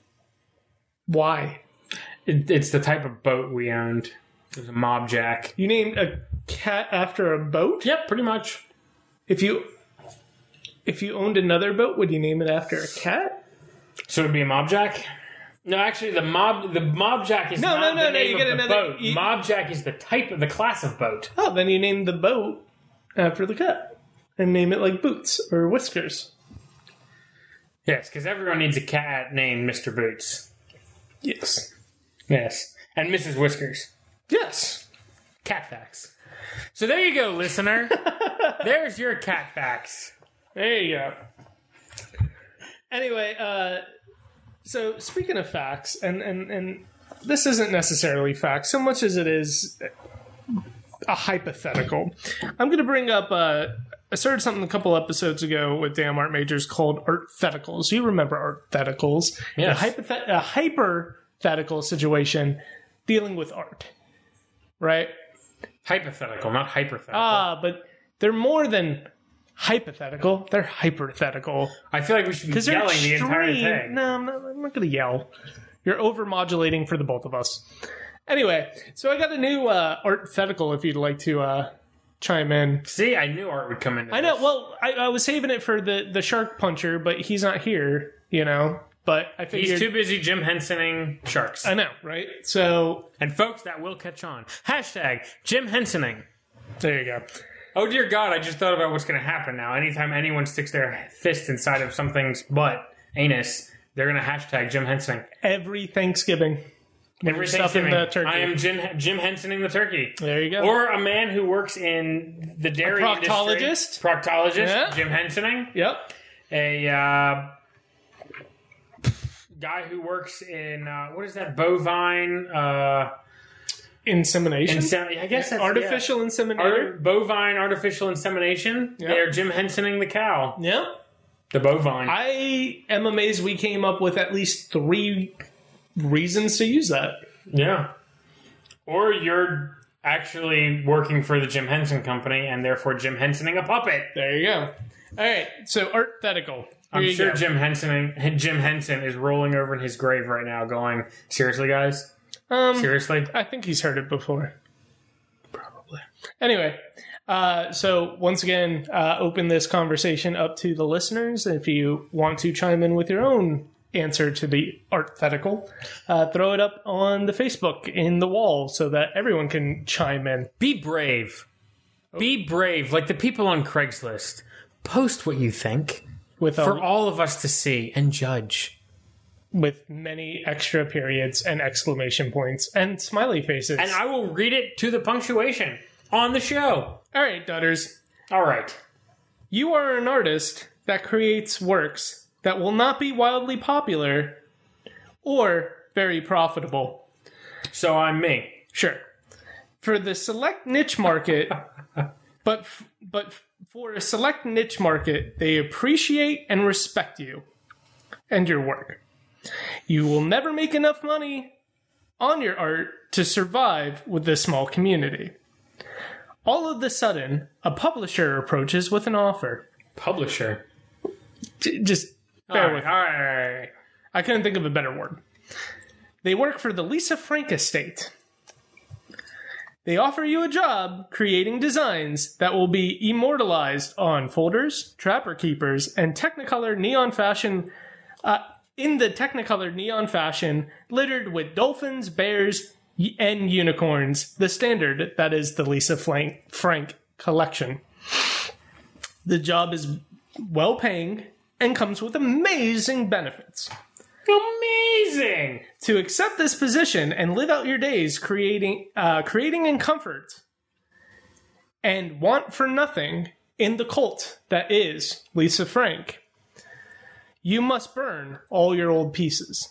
Speaker 2: Why?
Speaker 3: It, it's the type of boat we owned. It was a Mob Jack.
Speaker 2: You named a cat after a boat?
Speaker 3: Yep, pretty much.
Speaker 2: If you if you owned another boat, would you name it after a cat?
Speaker 3: So it would be a Mob Jack? No, actually, the Mob the Mob Jack is
Speaker 2: no,
Speaker 3: not
Speaker 2: no, no,
Speaker 3: the
Speaker 2: no,
Speaker 3: name
Speaker 2: you
Speaker 3: of
Speaker 2: get
Speaker 3: the
Speaker 2: another,
Speaker 3: boat.
Speaker 2: you,
Speaker 3: Mob Jack is the type of the class of boat.
Speaker 2: Oh, then you name the boat after the cat. And name it like Boots or Whiskers.
Speaker 3: Yes, because everyone needs a cat named Mister Boots.
Speaker 2: Yes.
Speaker 3: Yes. And Missus Whiskers.
Speaker 2: Yes.
Speaker 3: Cat facts. So there you go, listener. There's your cat facts.
Speaker 2: There you go. Anyway, uh, so speaking of facts, and, and, and this isn't necessarily facts so much as it is a hypothetical. I'm going to bring up, uh, I started something a couple episodes ago with Dan Art Majors called Arttheticals. You remember Arttheticals.
Speaker 3: Yes.
Speaker 2: A, hypothet- a hypothetical situation dealing with art. Right?
Speaker 3: Hypothetical, not hyperthetical.
Speaker 2: Ah, but they're more than hypothetical. They're hyperthetical.
Speaker 3: I feel like we should be yelling the entire thing.
Speaker 2: No, I'm not, I'm not going to yell. You're over-modulating for the both of us. Anyway, so I got a new uh, artthetical if you'd like to uh, chime in.
Speaker 3: See, I knew Art would come in.
Speaker 2: I know. Well, I, I was saving it for the, the shark puncher, but he's not here, you know. But I figured...
Speaker 3: He's too busy Jim Hensoning sharks.
Speaker 2: I know, right? So...
Speaker 3: And folks, that will catch on. Hashtag Jim Hensoning.
Speaker 2: There you go.
Speaker 3: Oh, dear God, I just thought about what's going to happen now. Anytime anyone sticks their fist inside of something's butt, anus, they're going to hashtag Jim Hensoning.
Speaker 2: Every Thanksgiving.
Speaker 3: Every
Speaker 2: Stuffing
Speaker 3: Thanksgiving,
Speaker 2: the turkey.
Speaker 3: I am Jim, Jim Hensoning the turkey.
Speaker 2: There you go.
Speaker 3: Or a man who works in the dairy
Speaker 2: A proctologist.
Speaker 3: industry. Proctologist.
Speaker 2: Yeah.
Speaker 3: Jim Hensoning.
Speaker 2: Yep.
Speaker 3: A uh, guy who works in, uh, what is that, bovine... Uh,
Speaker 2: Insemination?
Speaker 3: Insem- I guess that's...
Speaker 2: Artificial
Speaker 3: yeah.
Speaker 2: inseminator?
Speaker 3: Art- bovine artificial insemination.
Speaker 2: Yep.
Speaker 3: They're Jim Hensoning the cow.
Speaker 2: Yep.
Speaker 3: The bovine.
Speaker 2: I am amazed we came up with at least three reasons to use that.
Speaker 3: Yeah. Or you're actually working for the Jim Henson Company and therefore Jim Hensoning a puppet.
Speaker 2: There you go. All right, so artthetical.
Speaker 3: I'm
Speaker 2: you
Speaker 3: sure
Speaker 2: go.
Speaker 3: Jim Henson Jim Henson is rolling over in his grave right now going, seriously, guys?
Speaker 2: Um,
Speaker 3: Seriously?
Speaker 2: I think he's heard it before. Probably. Anyway, uh, so once again, uh, open this conversation up to the listeners. If you want to chime in with your own answer to the artthetical, uh, throw it up on the Facebook in the wall so that everyone can chime in.
Speaker 3: Be brave. Be brave. Like the people on Craigslist. Post what you think
Speaker 2: With
Speaker 3: for
Speaker 2: a,
Speaker 3: all of us to see and judge.
Speaker 2: with many extra periods and exclamation points and smiley faces.
Speaker 3: And I will read it to the punctuation on the show.
Speaker 2: All right, Dutters.
Speaker 3: All right.
Speaker 2: You are an artist that creates works that will not be wildly popular or very profitable.
Speaker 3: So I'm me.
Speaker 2: Sure. For the select niche market, but f- but f- for a select niche market, they appreciate and respect you and your work. You will never make enough money on your art to survive with this small community. All of a sudden, a publisher approaches with an offer.
Speaker 3: Publisher.
Speaker 2: J- Just bear
Speaker 3: All right,
Speaker 2: with
Speaker 3: all right, all right.
Speaker 2: I couldn't think of a better word. They work for the Lisa Frank estate. They offer you a job creating designs that will be immortalized on folders, Trapper Keepers, and Technicolor neon fashion, uh, in the Technicolor neon fashion, littered with dolphins, bears, y- and unicorns, the standard that is the Lisa Frank, Frank collection. The job is well paying and comes with amazing benefits.
Speaker 3: Amazing.
Speaker 2: To accept this position and live out your days creating uh, creating in comfort and want for nothing in the cult that is Lisa Frank, you must burn all your old pieces.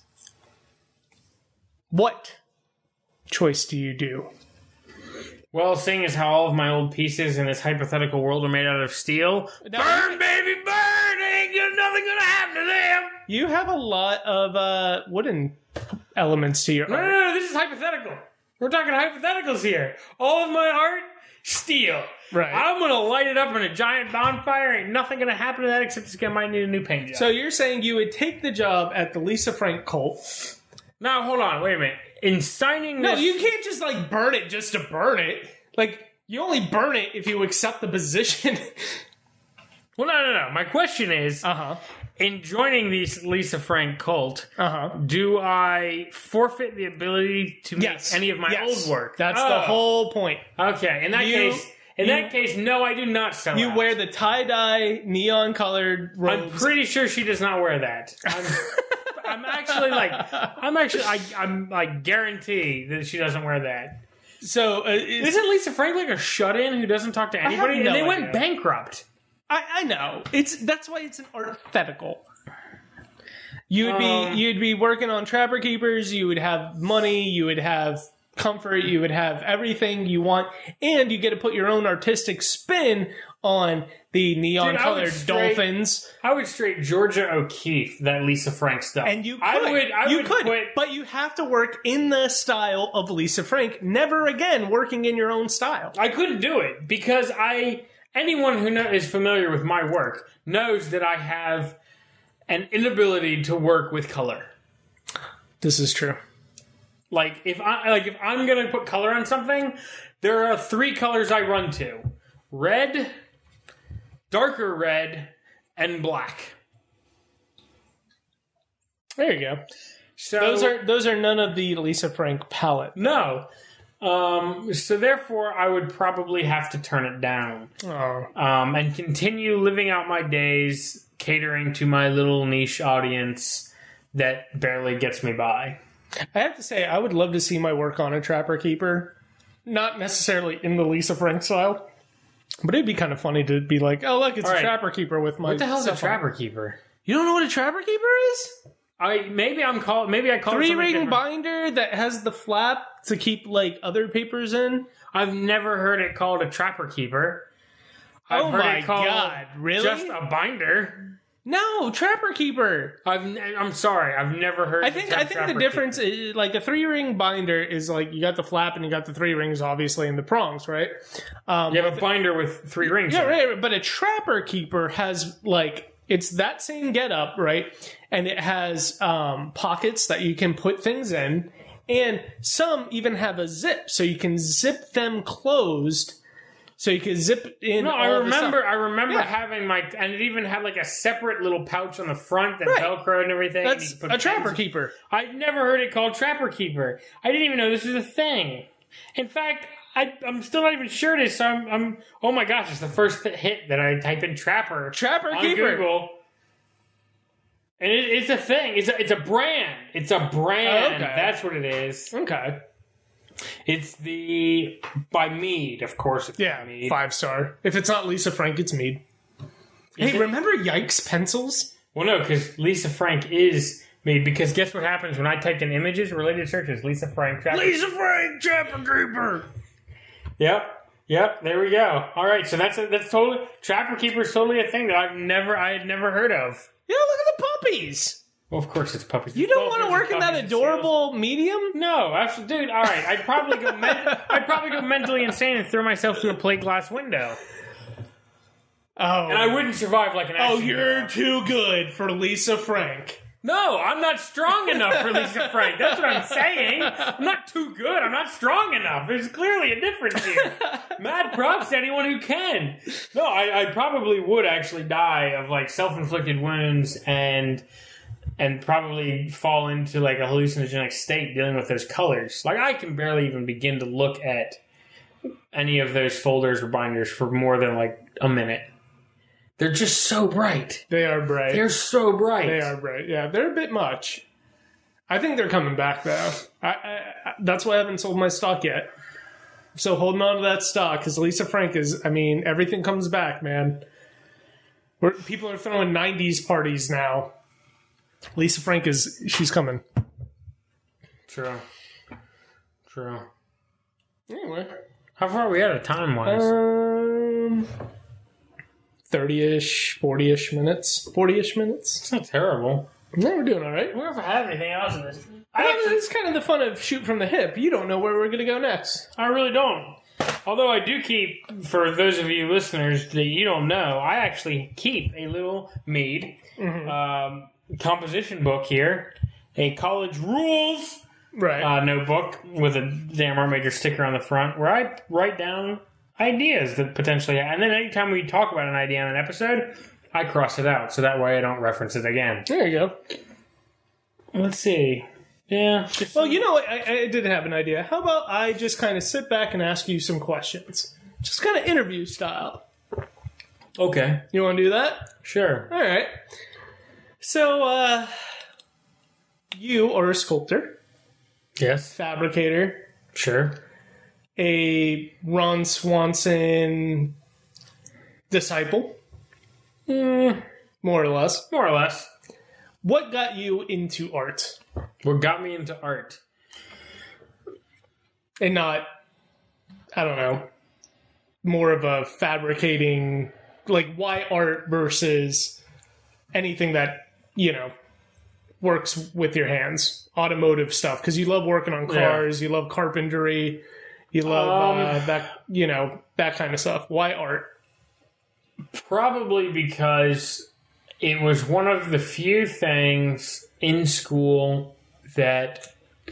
Speaker 2: What choice do you do?
Speaker 3: Well, seeing as how all of my old pieces in this hypothetical world are made out of steel, burn, baby, burn! Ain't good, nothing gonna happen to them.
Speaker 2: You have a lot of uh, wooden elements to your
Speaker 3: No, no,
Speaker 2: art.
Speaker 3: no, no, this is hypothetical. We're talking hypotheticals here. All of my art, steel.
Speaker 2: Right.
Speaker 3: I'm gonna light it up in a giant bonfire. Ain't nothing gonna happen to that except it's gonna might need a new paint job.
Speaker 2: So you're saying you would take the job at the Lisa Frank cult.
Speaker 3: Now, hold on, wait a minute. In signing
Speaker 2: No,
Speaker 3: this...
Speaker 2: you can't just like burn it just to burn it. Like, you only burn it if you accept the position.
Speaker 3: Well, no, no, no. My question is,
Speaker 2: Uh-huh.
Speaker 3: in joining the Lisa Frank cult,
Speaker 2: Uh-huh.
Speaker 3: do I forfeit the ability to make
Speaker 2: Yes.
Speaker 3: any of my
Speaker 2: Yes.
Speaker 3: old work?
Speaker 2: That's
Speaker 3: Oh,
Speaker 2: the whole point.
Speaker 3: Okay, in that
Speaker 2: You-
Speaker 3: case, in
Speaker 2: you-
Speaker 3: that case, no, I do not sell
Speaker 2: You
Speaker 3: out.
Speaker 2: wear the tie-dye, neon-colored
Speaker 3: I'm
Speaker 2: robes.
Speaker 3: pretty sure she does not wear that. I'm, I'm actually like, I'm actually, I, I'm like guarantee that she doesn't wear that.
Speaker 2: so, uh, it's,
Speaker 3: Isn't Lisa Frank like a shut-in who doesn't talk to anybody?
Speaker 2: no
Speaker 3: and they
Speaker 2: idea.
Speaker 3: went bankrupt.
Speaker 2: I, I know. It's That's why it's an arthetical. You'd
Speaker 3: Um,
Speaker 2: be you'd be working on Trapper Keepers, you would have money, you would have comfort, you would have everything you want, and you get to put your own artistic spin on the neon-colored
Speaker 3: straight-
Speaker 2: dolphins.
Speaker 3: I would straight Georgia O'Keeffe that Lisa Frank stuff.
Speaker 2: And you could.
Speaker 3: I would, I
Speaker 2: you
Speaker 3: would
Speaker 2: could,
Speaker 3: quit.
Speaker 2: but you have to work in the style of Lisa Frank. Never again working in your own style.
Speaker 3: I couldn't do it because I. Anyone who know, is familiar with my work knows that I have an inability to work with color.
Speaker 2: This is true.
Speaker 3: Like if I like if I'm gonna put color on something, there are three colors I run to: red, darker red, and black.
Speaker 2: There you go.
Speaker 3: So
Speaker 2: Those are those are none of the Lisa Frank palette.
Speaker 3: no. Um, so therefore, I would probably have to turn it down
Speaker 2: Oh.
Speaker 3: um, and continue living out my days catering to my little niche audience that barely gets me by.
Speaker 2: I have to say, I would love to see my work on a Trapper Keeper. Not necessarily in the Lisa Frank style, but it'd be kind of funny to be like, oh, look, it's
Speaker 3: All
Speaker 2: a
Speaker 3: right.
Speaker 2: Trapper Keeper with my
Speaker 3: What the hell is a
Speaker 2: stuff on.
Speaker 3: Trapper Keeper?
Speaker 2: You don't know what a Trapper Keeper is?
Speaker 3: I maybe I'm called maybe I call it
Speaker 2: Three
Speaker 3: something
Speaker 2: ring
Speaker 3: different.
Speaker 2: binder that has the flap to keep like other papers in.
Speaker 3: I've never heard it called a Trapper Keeper. I've
Speaker 2: Oh
Speaker 3: heard
Speaker 2: my
Speaker 3: it called
Speaker 2: God, really?
Speaker 3: Just a binder.
Speaker 2: No, Trapper Keeper.
Speaker 3: I've n- I'm sorry, I've never heard.
Speaker 2: I think
Speaker 3: the term
Speaker 2: I think the
Speaker 3: Trapper
Speaker 2: difference
Speaker 3: Keeper.
Speaker 2: is like a three ring binder is like you got the flap and you got the three rings obviously in the prongs, right? Um,
Speaker 3: You have a binder with three rings.
Speaker 2: yeah,
Speaker 3: in it.
Speaker 2: right. But a Trapper Keeper has like It's that same getup, right? And it has um, pockets that you can put things in, and some even have a zip, so you can zip them closed. So you can zip in.
Speaker 3: No,
Speaker 2: all
Speaker 3: I
Speaker 2: of the
Speaker 3: remember.
Speaker 2: stuff.
Speaker 3: I remember
Speaker 2: Yeah.
Speaker 3: having my, and it even had like a separate little pouch on the front that
Speaker 2: Right.
Speaker 3: Velcro and everything. and
Speaker 2: That's
Speaker 3: you could
Speaker 2: a
Speaker 3: put
Speaker 2: trapper
Speaker 3: things-
Speaker 2: keeper.
Speaker 3: I'd never heard it called Trapper Keeper. I didn't even know this was a thing. In fact, I, I'm still not even sure it is. So I'm, I'm. Oh my gosh! It's the first hit that I type in Trapper.
Speaker 2: Trapper
Speaker 3: on
Speaker 2: Keeper.
Speaker 3: Google. And it, it's a thing. It's a, it's a brand. It's a brand.
Speaker 2: Okay.
Speaker 3: That's what it is.
Speaker 2: Okay.
Speaker 3: It's the by Mead, of course. It's
Speaker 2: Yeah,
Speaker 3: by Mead.
Speaker 2: five star. If it's not Lisa Frank, it's Mead. Hey,
Speaker 3: it?
Speaker 2: remember Yikes pencils?
Speaker 3: Well, no, because Lisa Frank is Mead. Because guess what happens when I typed in images, related searches, Lisa Frank, Trapper.
Speaker 2: Frank, Trapper Keeper.
Speaker 3: Yep. Yep. There we go. All right. So that's a, that's totally Trapper Keeper is totally a thing that I've never I had never heard of.
Speaker 2: Yeah, look at the puppies.
Speaker 3: Well, of course it's puppies.
Speaker 2: You
Speaker 3: It's
Speaker 2: don't want to
Speaker 3: dolphins
Speaker 2: work
Speaker 3: and
Speaker 2: in that
Speaker 3: puppies and seals.
Speaker 2: adorable medium?
Speaker 3: No, absolutely, dude. All right, I'd probably go. Men- I'd probably go mentally insane and throw myself through a plate glass window,
Speaker 2: Oh.
Speaker 3: and I wouldn't survive like an.
Speaker 2: Oh,
Speaker 3: action
Speaker 2: you're
Speaker 3: hero.
Speaker 2: too good for Lisa Frank.
Speaker 3: No, I'm not strong enough for Lisa Frank. That's what I'm saying. I'm not too good. I'm not strong enough. There's clearly a difference here. Mad props to anyone who can. No, I, I probably would actually die of like self-inflicted wounds and and probably fall into like a hallucinogenic state dealing with those colors. Like I can barely even begin to look at any of those folders or binders for more than like a minute. They're just so bright.
Speaker 2: They are bright.
Speaker 3: They're so bright.
Speaker 2: They are bright. Yeah, they're a bit much. I think they're coming back though. I, I, I that's why I haven't sold my stock yet. So holding on to that stock because Lisa Frank is. I mean, everything comes back, man. We're, people are throwing nineties parties now. Lisa Frank is. She's coming.
Speaker 3: True. True.
Speaker 2: Anyway,
Speaker 3: How far are we at of time wise?
Speaker 2: um, thirty-ish, forty-ish minutes, forty-ish minutes.
Speaker 3: It's not terrible.
Speaker 2: No, we're doing all right.
Speaker 3: I wonder if I have anything else in this.
Speaker 2: I
Speaker 3: I
Speaker 2: mean,
Speaker 3: actually,
Speaker 2: it's kind of the fun of shoot from the hip. You don't know where we're going to go next.
Speaker 3: I really don't. Although I do keep, for those of you listeners that you don't know, I actually keep a little Mead um, composition book here, a college rules
Speaker 2: Right.
Speaker 3: uh, notebook with a damn art major sticker on the front, where I write down ideas that potentially, and then anytime we talk about an idea on an episode, I cross it out so that way I don't reference it again.
Speaker 2: there you go.
Speaker 3: Let's see. Yeah. just-
Speaker 2: Well, you know what? I, I did have an idea. How about I just kind of sit back and ask you some questions? Just kind of interview style.
Speaker 3: Okay.
Speaker 2: You want to do that?
Speaker 3: Sure.
Speaker 2: All right. So, uh, you are a sculptor,
Speaker 3: Yes.
Speaker 2: fabricator,
Speaker 3: Sure.
Speaker 2: a Ron Swanson disciple,
Speaker 3: Mm,
Speaker 2: more or less.
Speaker 3: more or less.
Speaker 2: What got you into art
Speaker 3: What got me into art?
Speaker 2: and not, I don't know, more of a fabricating, like why art versus anything that, you know, works with your hands, automotive stuff, because you love working on cars, you love carpentry, you love
Speaker 3: Um,
Speaker 2: uh, that, you know, that kind of stuff. Why art?
Speaker 3: Probably because it was one of the few things in school that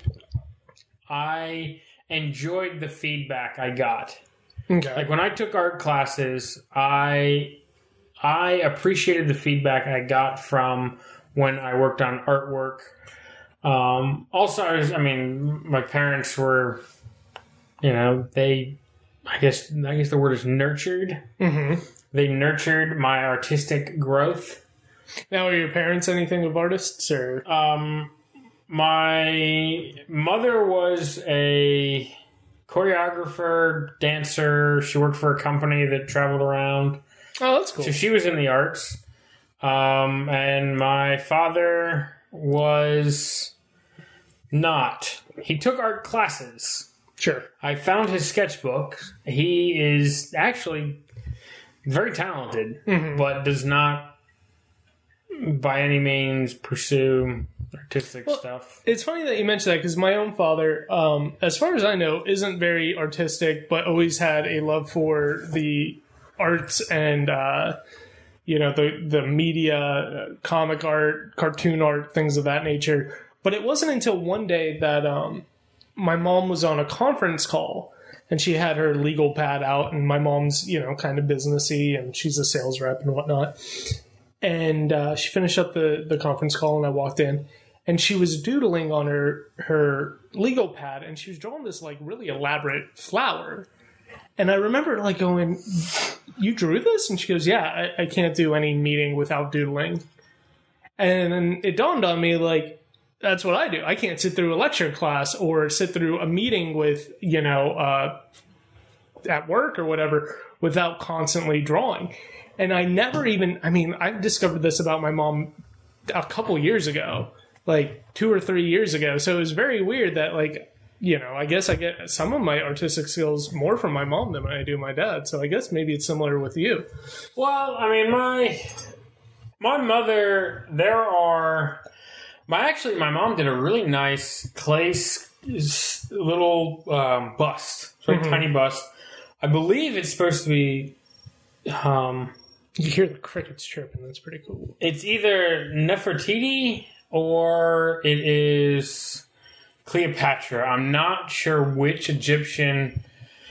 Speaker 3: I enjoyed the feedback I got.
Speaker 2: Okay.
Speaker 3: Like when I took art classes, I I appreciated the feedback I got from when I worked on artwork. Um, also, I was, I mean, my parents were, you know, they, I guess, I guess the word is nurtured.
Speaker 2: Mm-hmm.
Speaker 3: They nurtured my artistic growth.
Speaker 2: Now, are your parents anything of artists, or?
Speaker 3: Um, my mother was a choreographer, dancer. She worked for a company that traveled around.
Speaker 2: Oh, that's cool.
Speaker 3: So she was in the arts. Um, and my father was not. He took art classes.
Speaker 2: Sure.
Speaker 3: I found his sketchbook. He is actually very talented,
Speaker 2: Mhm.
Speaker 3: but does not by any means pursue artistic
Speaker 2: Well,
Speaker 3: stuff.
Speaker 2: It's funny that you mentioned that because my own father, um, as far as I know, isn't very artistic, but always had a love for the arts and, uh, you know, the, the media, uh, comic art, cartoon art, things of that nature. But it wasn't until one day that um, my mom was on a conference call and she had her legal pad out, and my mom's, you know, kind of businessy and she's a sales rep and whatnot. And uh, she finished up the, the conference call and I walked in and she was doodling on her, her legal pad and she was drawing this like really elaborate flower. And I remember like going, you drew this? And she goes, yeah, I, I can't do any meeting without doodling. And then it dawned on me, like, that's what I do. I can't sit through a lecture class or sit through a meeting with, you know, uh, at work or whatever without constantly drawing. And I never even, I mean, I discovered this about my mom a couple years ago, like two or three years ago. So it was very weird that, like, you know, I guess I get some of my artistic skills more from my mom than I do my dad. So I guess maybe it's similar with you.
Speaker 3: Well, I mean, my my mother, there are, my actually, my mom did a really nice clay s- little um, bust. It's like a
Speaker 2: Mm-hmm.
Speaker 3: tiny bust. I believe it's supposed to be, um,
Speaker 2: You hear the crickets chirping. That's pretty cool.
Speaker 3: it's either Nefertiti or it is Cleopatra. I'm not sure which Egyptian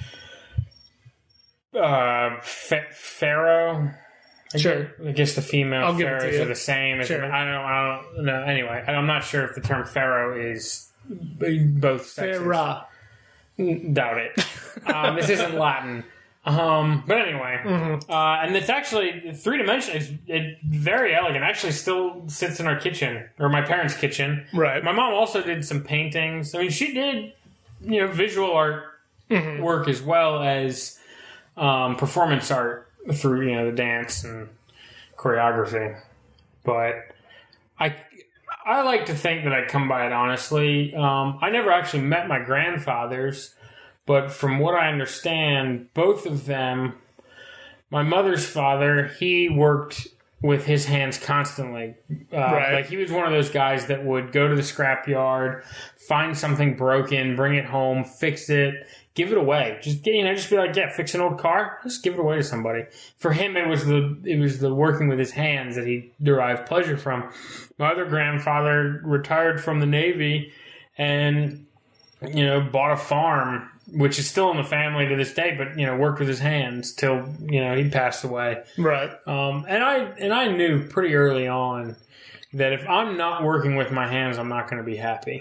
Speaker 3: uh, fa- pharaoh. I
Speaker 2: Sure.
Speaker 3: guess, I guess the female
Speaker 2: I'll give it to
Speaker 3: pharaohs
Speaker 2: you.
Speaker 3: are the same. As
Speaker 2: Sure.
Speaker 3: I don't. I don't know. Anyway, I'm not sure if the term pharaoh is both sexes.
Speaker 2: Farah.
Speaker 3: Doubt it. Um, this isn't Latin. Um, but anyway,
Speaker 2: Mm-hmm.
Speaker 3: uh, and it's actually three dimensional. It's it, very elegant. Actually, still sits in our kitchen or my parents' kitchen.
Speaker 2: Right.
Speaker 3: My mom also did some paintings. I mean, she did, you know, visual art
Speaker 2: Mm-hmm.
Speaker 3: work as well as um, performance art through, you know, the dance and choreography. But I, I like to think that I come by it honestly. Um, I never actually met my grandfathers, but from what I understand, both of them, my mother's father, he worked with his hands constantly. Uh,
Speaker 2: Right.
Speaker 3: Like he was one of those guys that would go to the scrapyard, find something broken, bring it home, fix it, give it away. Just you know, just be like, yeah, fix an old car, just give it away to somebody. For him, it was the it was the working with his hands that he derived pleasure from. My other grandfather retired from the Navy, and you know, bought a farm, which is still in the family to this day, but, you know, worked with his hands till, you know, he passed away.
Speaker 2: Right.
Speaker 3: Um, and I, and I knew pretty early on that if I'm not working with my hands, I'm not going to be happy.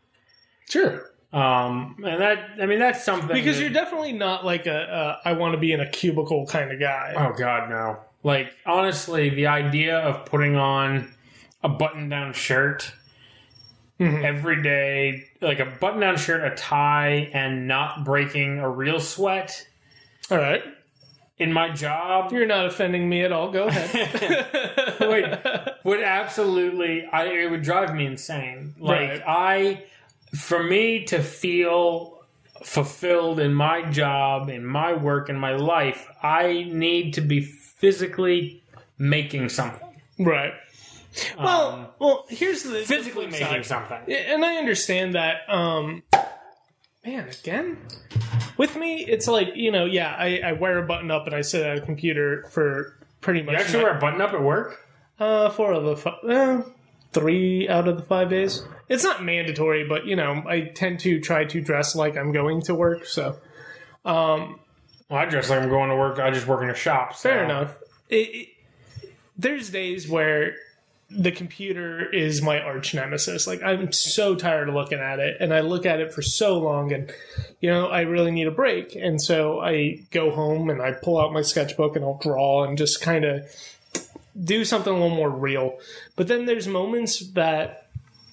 Speaker 2: Sure.
Speaker 3: Um, and that, I mean, that's something
Speaker 2: Because
Speaker 3: that-
Speaker 2: you're definitely not like a, uh, I want to be in a cubicle kind of guy.
Speaker 3: oh God, no. Like, honestly, the idea of putting on a button down shirt
Speaker 2: Mhm.
Speaker 3: every day, like a button down shirt, a tie, and not breaking a real sweat
Speaker 2: All right.
Speaker 3: in my job
Speaker 2: You're not offending me at all. Go ahead.
Speaker 3: would, would absolutely, I, it would drive me insane. Like,
Speaker 2: Right.
Speaker 3: I, for me to feel fulfilled in my job, in my work, in my life, I need to be physically making something.
Speaker 2: Right. Well,
Speaker 3: Um,
Speaker 2: well, here's the
Speaker 3: physically
Speaker 2: the flip
Speaker 3: making
Speaker 2: side.
Speaker 3: something.
Speaker 2: Yeah, and I understand that. Um, man, again, with me, it's like, you know, yeah, I, I wear a button up and I sit at a computer for pretty much
Speaker 3: You actually
Speaker 2: my-
Speaker 3: wear a button up at work?
Speaker 2: uh, four of the five, uh, three out of the five days. It's not mandatory, but you know, I tend to try to dress like I'm going to work. So
Speaker 3: Well, I dress like I'm going to work. I just work in a shop. So.
Speaker 2: fair enough. It, it, there's days where the computer is my arch nemesis. Like, I'm so tired of looking at it, and I look at it for so long, and you know, I really need a break. And so I go home and I pull out my sketchbook and I'll draw and just kind of do something a little more real. But then there's moments that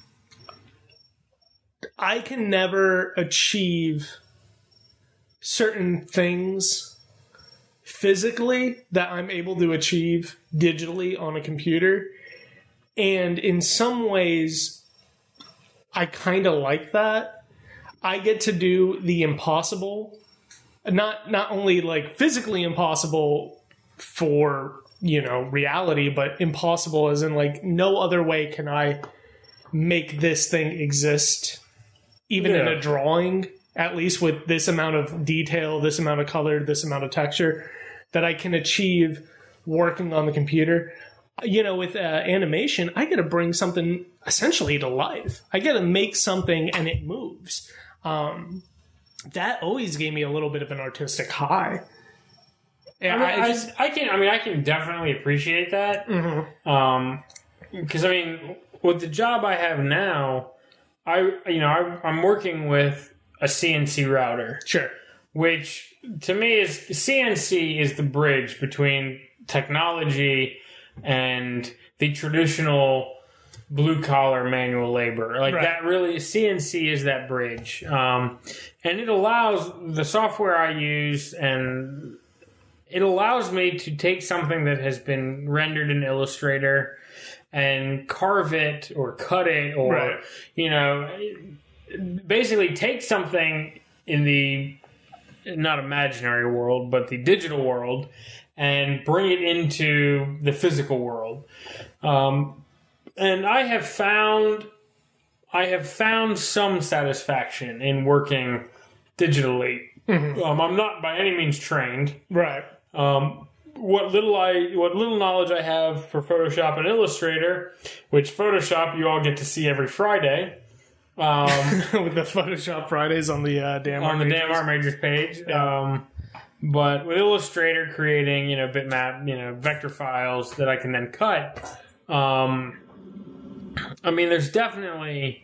Speaker 2: I can never achieve certain things physically that I'm able to achieve digitally on a computer. And in some ways, I kind of like that. I get to do the impossible. Not not only like physically impossible for, you know, reality, but impossible as in like no other way can I make this thing exist, even in
Speaker 3: Yeah.
Speaker 2: a drawing, at least with this amount of detail, this amount of color, this amount of texture, that I can achieve working on the computer. You know, with uh, animation, I got to bring something essentially to life. I got to make something and it moves. Um, that always gave me a little bit of an artistic high.
Speaker 3: I, mean, I, just, I, I can. I mean, I can definitely appreciate that.
Speaker 2: Mm-hmm.
Speaker 3: Um, because I mean, with the job I have now, I you know I, I'm working with a C N C router.
Speaker 2: Sure.
Speaker 3: Which to me is C N C is the bridge between technology and the traditional blue collar manual labor. Like right. that really, C N C is that bridge. Um, and it allows the software I use, and it allows me to take something that has been rendered in Illustrator and carve it or cut it or, right. you know, basically take something in the not imaginary world, but the digital world, and bring it into the physical world. Um, and I have found, I have found some satisfaction in working digitally. Mm-hmm. Um, I'm not by any means trained.
Speaker 2: Right.
Speaker 3: Um, what little I, what little knowledge I have for Photoshop and Illustrator, which Photoshop you all get to see every Friday. Um,
Speaker 2: with the Photoshop Fridays on the uh, damn
Speaker 3: on
Speaker 2: Art
Speaker 3: the
Speaker 2: Majors.
Speaker 3: damn Art Majors page.
Speaker 2: Yeah.
Speaker 3: Um, but with Illustrator, creating you know bitmap, you know vector files that I can then cut. Um, I mean, there's definitely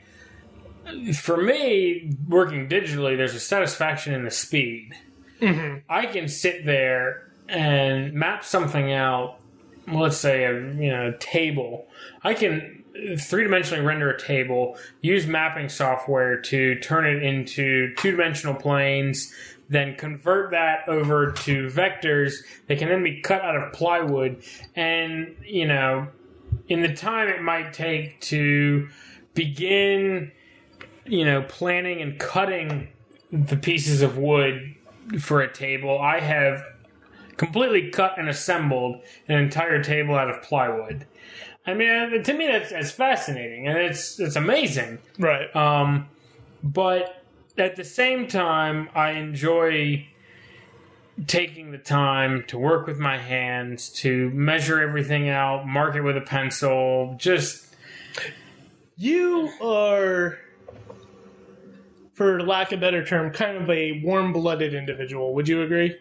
Speaker 3: for me working digitally. There's a satisfaction in the speed.
Speaker 2: Mm-hmm.
Speaker 3: I can sit there and map something out. Let's say a you know table. I can three-dimensionally render a table, use mapping software to turn it into two-dimensional planes, then convert that over to vectors that can then be cut out of plywood. And, you know, in the time it might take to begin, you know, planning and cutting the pieces of wood for a table, I have completely cut and assembled an entire table out of plywood. I mean, to me, that's, that's fascinating, and it's it's amazing.
Speaker 2: Right.
Speaker 3: Um, but at the same time, I enjoy taking the time to work with my hands, to measure everything out, mark it with a pencil, just...
Speaker 2: You are, for lack of a better term, kind of a warm-blooded individual. Would you agree?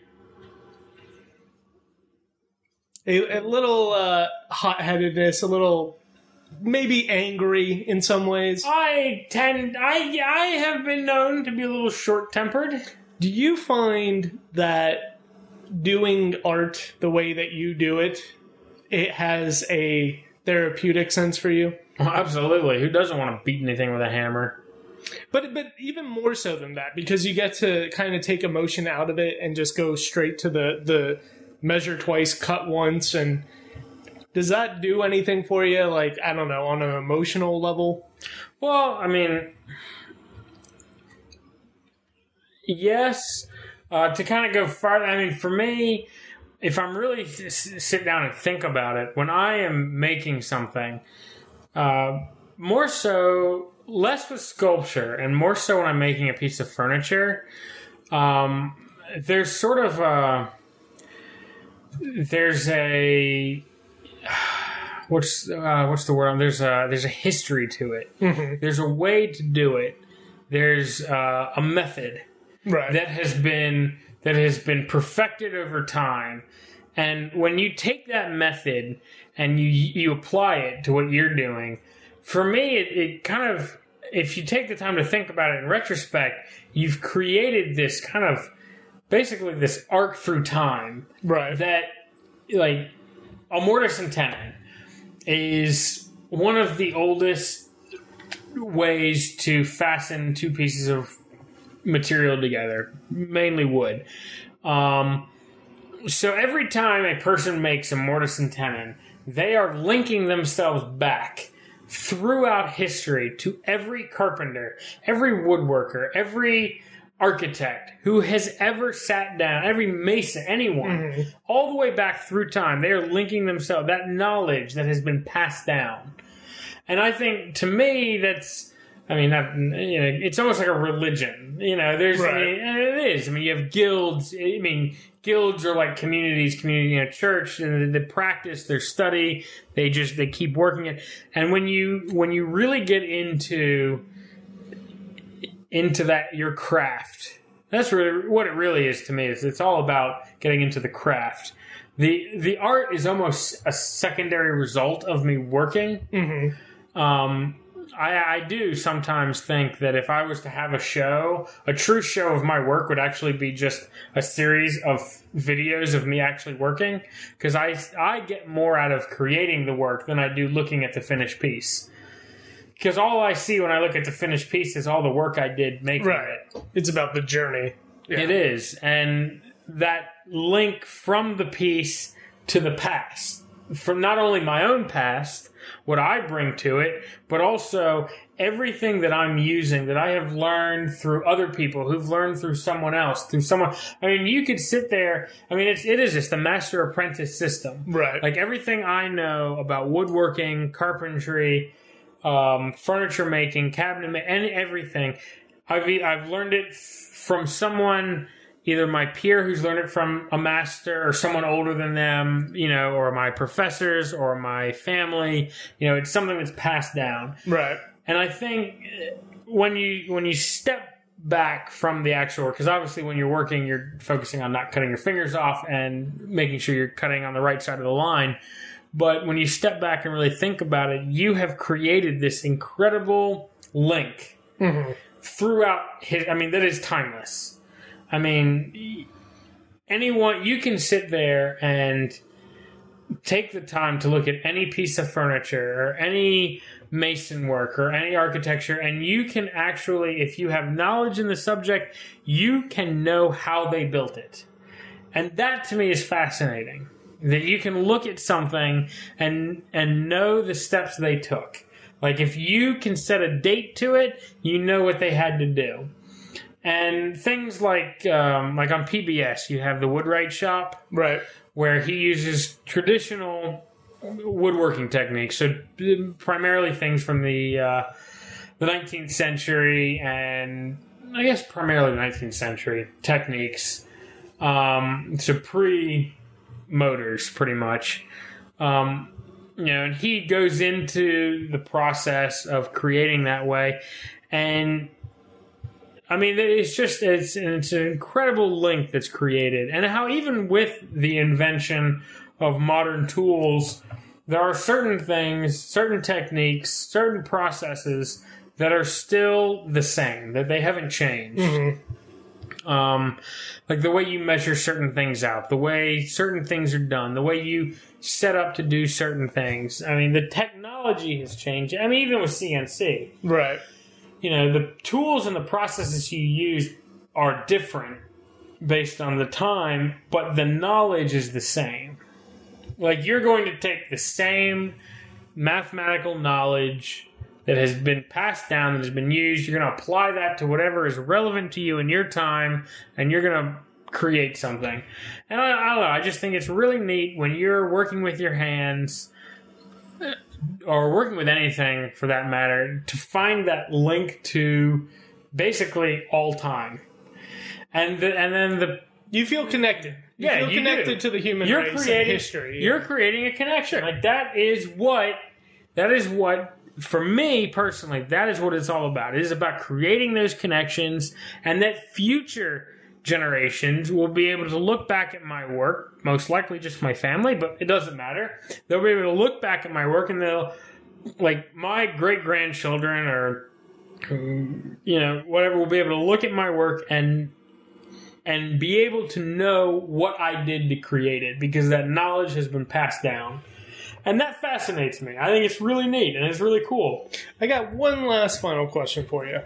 Speaker 2: A, a little uh, hot-headedness, a little maybe angry in some ways.
Speaker 3: I tend, I, I have been known to be a little short-tempered.
Speaker 2: Do you find that doing art the way that you do it, it has a therapeutic sense for you?
Speaker 3: Oh, absolutely. Who doesn't want to beat anything with a hammer?
Speaker 2: But but even more so than that, because you get to kind of take emotion out of it and just go straight to the the measure twice, cut once, and does that do anything for you, like, I don't know, on an emotional level?
Speaker 3: Well, I mean, yes. Uh, to kind of go farther, I mean, for me, if I'm really s- sit down and think about it, when I am making something, uh, more so, less with sculpture, and more so when I'm making a piece of furniture, um, there's sort of a... There's a what's uh, what's the word? There's a there's a history to it.
Speaker 2: Mm-hmm.
Speaker 3: There's a way to do it. There's uh, a method
Speaker 2: right.
Speaker 3: that has been that has been perfected over time. And when you take that method and you you apply it to what you're doing, for me, it, it kind of, if you take the time to think about it in retrospect, you've created this kind of basically this arc through time.
Speaker 2: Right.
Speaker 3: That, like, a mortise and tenon is one of the oldest ways to fasten two pieces of material together, mainly wood. Um, so every time a person makes a mortise and tenon, they are linking themselves back throughout history to every carpenter, every woodworker, every architect who has ever sat down, every mason, anyone, mm-hmm. all the way back through time. They are linking themselves, that knowledge that has been passed down. And I think, to me, that's, I mean, that, you know, it's almost like a religion. You know, there's,
Speaker 2: right.
Speaker 3: I mean, it is. I mean, you have guilds. I mean, guilds are like communities, community in a church, and they practice their study. They just they keep working it. And when you when you really get into into that your craft, that's really, what it really is to me. Is it's all about getting into the craft. the The art is almost a secondary result of me working.
Speaker 2: Mm-hmm.
Speaker 3: Um, I, I do sometimes think that if I was to have a show, a true show of my work would actually be just a series of videos of me actually working, because I, I get more out of creating the work than I do looking at the finished piece. Because all I see when I look at the finished piece is all the work I did making
Speaker 2: Right.
Speaker 3: it.
Speaker 2: It's about the journey. Yeah.
Speaker 3: It is. And that link from the piece to the past, from not only my own past, what I bring to it, but also everything that I'm using that I have learned through other people who've learned through someone else, through someone. I mean, you could sit there. I mean, it's, it is just the master apprentice system.
Speaker 2: Right.
Speaker 3: Like everything I know about woodworking, carpentry, um, furniture making, cabinet making, and everything, I've, I've learned it f- from someone, either my peer who's learned it from a master or someone older than them, you know, or my professors or my family. You know, it's something that's passed down.
Speaker 2: Right.
Speaker 3: And I think when you when you step back from the actual work, because obviously when you're working, you're focusing on not cutting your fingers off and making sure you're cutting on the right side of the line. But when you step back and really think about it, you have created this incredible link
Speaker 2: Mm-hmm.
Speaker 3: throughout his. I mean, that is timeless. I mean, anyone, you can sit there and take the time to look at any piece of furniture or any mason work or any architecture, and you can actually, if you have knowledge in the subject, you can know how they built it. And that to me is fascinating. That you can look at something and and know the steps they took. Like if you can set a date to it, you know what they had to do. And things like um, like on P B S, you have the Woodwright Shop,
Speaker 2: Right.
Speaker 3: where he uses traditional woodworking techniques. So primarily things from the uh, the nineteenth century, and I guess primarily the nineteenth century techniques. Um, so pre motors, pretty much. Um, you know, and he goes into the process of creating that way, and I mean, it's just, it's, it's an incredible link that's created. And how even with the invention of modern tools, there are certain things, certain techniques, certain processes that are still the same, that they haven't changed.
Speaker 2: Mm-hmm.
Speaker 3: Um, like the way you measure certain things out, the way certain things are done, the way you set up to do certain things. I mean, the technology has changed. I mean, even with C N C.
Speaker 2: Right.
Speaker 3: You know, the tools and the processes you use are different based on the time, but the knowledge is the same. Like, you're going to take the same mathematical knowledge that has been passed down, that has been used, you're going to apply that to whatever is relevant to you in your time, and you're going to create something. And I, I don't know, I just think it's really neat when you're working with your hands, or working with anything for that matter, to find that link to basically all time. And the, and then the
Speaker 2: You feel connected. You
Speaker 3: Yeah,
Speaker 2: feel
Speaker 3: you
Speaker 2: connected
Speaker 3: do.
Speaker 2: to the human
Speaker 3: you're
Speaker 2: race
Speaker 3: creating
Speaker 2: and history.
Speaker 3: You're creating a connection. Like that is what that is what for me personally, that is what it's all about. It is about creating those connections, and that future generations will be able to look back at my work, most likely just my family, but it doesn't matter. They'll be able to look back at my work, and they'll, like, my great-grandchildren or, you know, whatever, will be able to look at my work and and be able to know what I did to create it, because that knowledge has been passed down. And that fascinates me. I think it's really neat, and it's really cool.
Speaker 2: I got one last final question for you.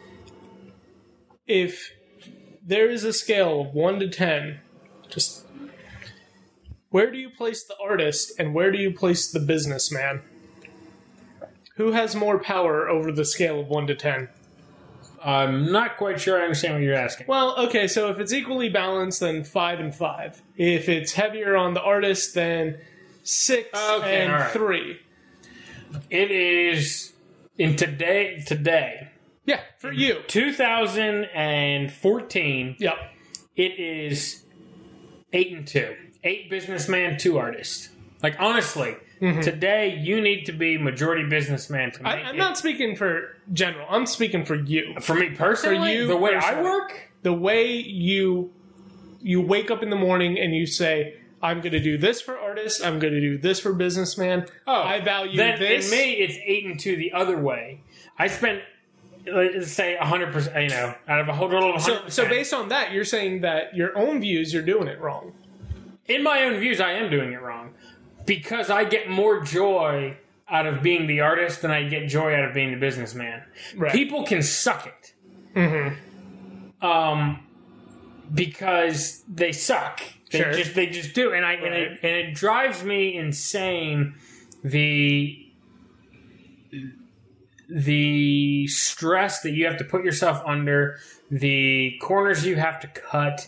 Speaker 2: If there is a scale of one to ten, just where do you place the artist and where do you place the businessman? Who has more power over the scale of one to ten?
Speaker 3: I'm not quite sure I understand what you're asking.
Speaker 2: Well, okay, so if it's equally balanced, then five and five. If it's heavier on the artist, then six
Speaker 3: Okay,
Speaker 2: and
Speaker 3: all right.
Speaker 2: three.
Speaker 3: It is in today, today,
Speaker 2: Yeah, for you.
Speaker 3: two thousand fourteen,
Speaker 2: Yep.
Speaker 3: it is eight and two. Eight businessman, two artist. Like, honestly, mm-hmm. today you need to be majority businessman to make
Speaker 2: I, I'm
Speaker 3: it.
Speaker 2: not speaking for general. I'm speaking for you.
Speaker 3: For me personally,
Speaker 2: for you
Speaker 3: the way
Speaker 2: personally.
Speaker 3: I work?
Speaker 2: The way you you wake up in the morning and you say, I'm going to do this for artists. I'm going to do this for businessman.
Speaker 3: Oh,
Speaker 2: I value
Speaker 3: then
Speaker 2: this.
Speaker 3: In me, it's eight and two the other way. I spent, let's say, one hundred percent, you know, out of a whole total of one hundred percent.
Speaker 2: So, so based on that, you're saying that your own views, you're doing it wrong.
Speaker 3: In my own views, I am doing it wrong. Because I get more joy out of being the artist than I get joy out of being the businessman.
Speaker 2: Right.
Speaker 3: People can suck it.
Speaker 2: Mm-hmm.
Speaker 3: Um, because they suck. They
Speaker 2: Sure.
Speaker 3: just they just do, and I
Speaker 2: Right.
Speaker 3: and, it, and it drives me insane. The the stress that you have to put yourself under, the corners you have to cut,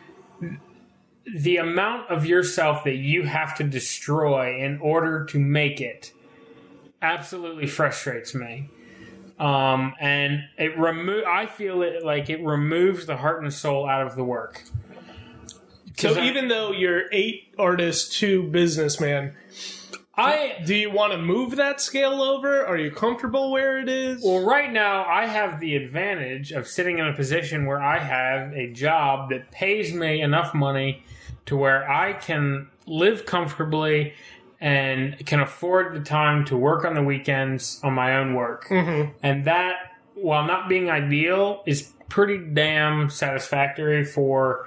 Speaker 3: the amount of yourself that you have to destroy in order to make it, absolutely frustrates me. Um, and it remo- I feel it like it removes the heart and soul out of the work.
Speaker 2: So
Speaker 3: I,
Speaker 2: even though you're eight artists, two businessman,
Speaker 3: I
Speaker 2: do you want to move that scale over? Are you comfortable where it is?
Speaker 3: well, right now I have the advantage of sitting in a position where I have a job that pays me enough money to where I can live comfortably and can afford the time to work on the weekends on my own work.
Speaker 2: Mm-hmm.
Speaker 3: And that, while not being ideal, is pretty damn satisfactory for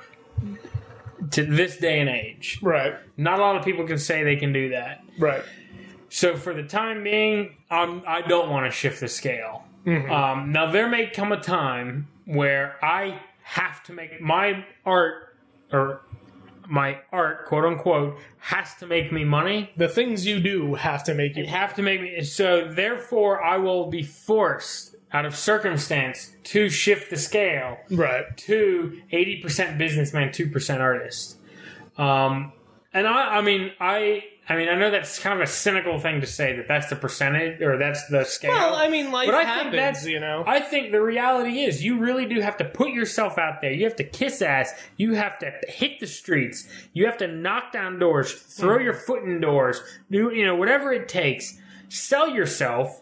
Speaker 3: to this day and age.
Speaker 2: Right.
Speaker 3: Not a lot of people can say they can do that.
Speaker 2: Right.
Speaker 3: So for the time being, I'm, I don't want to shift the scale.
Speaker 2: Mm-hmm.
Speaker 3: Um, now, there may come a time where I have to make my art, or my art, quote unquote, has to make me money.
Speaker 2: The things you do have to make you.
Speaker 3: It have to make me. So therefore, I will be forced, out of circumstance, to shift the scale
Speaker 2: Right.
Speaker 3: to eighty percent businessman, two percent artist. Um, and I, I mean, I, I mean, I know that's kind of a cynical thing to say that that's the percentage or that's the scale.
Speaker 2: Well, I mean, life
Speaker 3: but I
Speaker 2: happens,
Speaker 3: think that's,
Speaker 2: you know.
Speaker 3: I think the reality is you really do have to put yourself out there. You have to kiss ass. You have to hit the streets. You have to knock down doors, throw your foot in doors, do, you know, whatever it takes. Sell yourself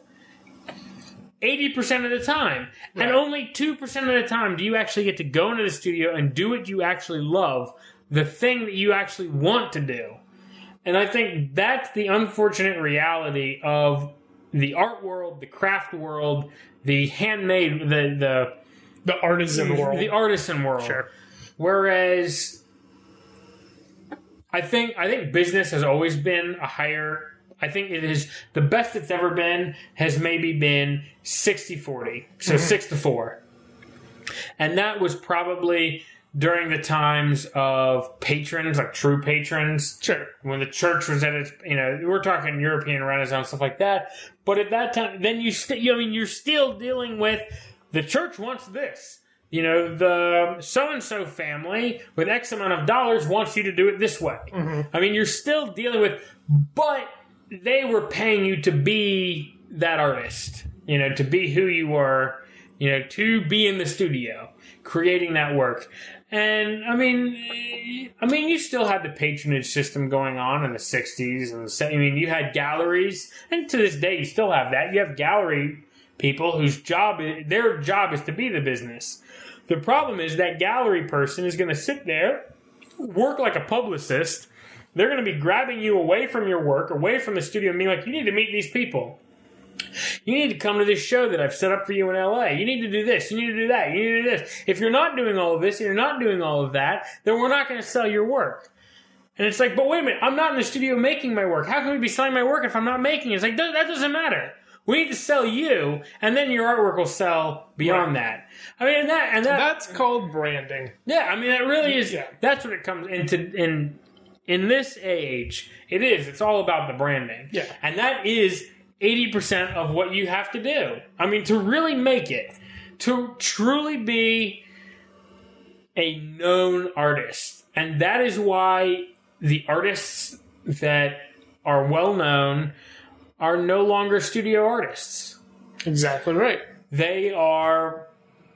Speaker 3: eighty percent of the time.
Speaker 2: Right.
Speaker 3: And only two percent of the time do you actually get to go into the studio and do what you actually love, the thing that you actually want to do. And I think that's the unfortunate reality of the art world, the craft world, the handmade, the the
Speaker 2: The artisan world.
Speaker 3: the artisan world.
Speaker 2: Sure.
Speaker 3: Whereas I think I think business has always been a higher. I think it is the best it's ever been has maybe been sixty forty, so mm-hmm. six to four, and that was probably during the times of patrons, like true patrons.
Speaker 2: Sure.
Speaker 3: When the church was at its, you know, we're talking European Renaissance, stuff like that. But at that time, then you still, I mean, you're still dealing with the church wants this. You know, the so-and-so family with X amount of dollars wants you to do it this way. Mm-hmm. I mean, you're still dealing with, but they were paying you to be that artist, you know, to be who you were, you know, to be in the studio, creating that work. And I mean, I mean, you still had the patronage system going on in the sixties and the, I mean, you had galleries, and to this day, you still have that. You have gallery people whose job is, their job is to be the business. The problem is that gallery person is going to sit there, work like a publicist. They're going to be grabbing you away from your work, away from the studio, and being like, "You need to meet these people. You need to come to this show that I've set up for you in L A. You need to do this. You need to do that. You need to do this. If you're not doing all of this and you're not doing all of that, then we're not going to sell your work." And it's like, but wait a minute. I'm not in the studio making my work. How can we be selling my work if I'm not making it? It's like, that doesn't matter. We need to sell you, and then your artwork will sell beyond right. that. I mean, and that, and that,
Speaker 2: that's called branding.
Speaker 3: Yeah, I mean, that really is.
Speaker 2: Yeah.
Speaker 3: That's what it comes into. In in this age, it is. It's all about the branding.
Speaker 2: Yeah,
Speaker 3: and that is eighty percent of what you have to do. I mean, to really make it, to truly be a known artist. And that is why the artists that are well known are no longer studio artists.
Speaker 2: Exactly right.
Speaker 3: They are,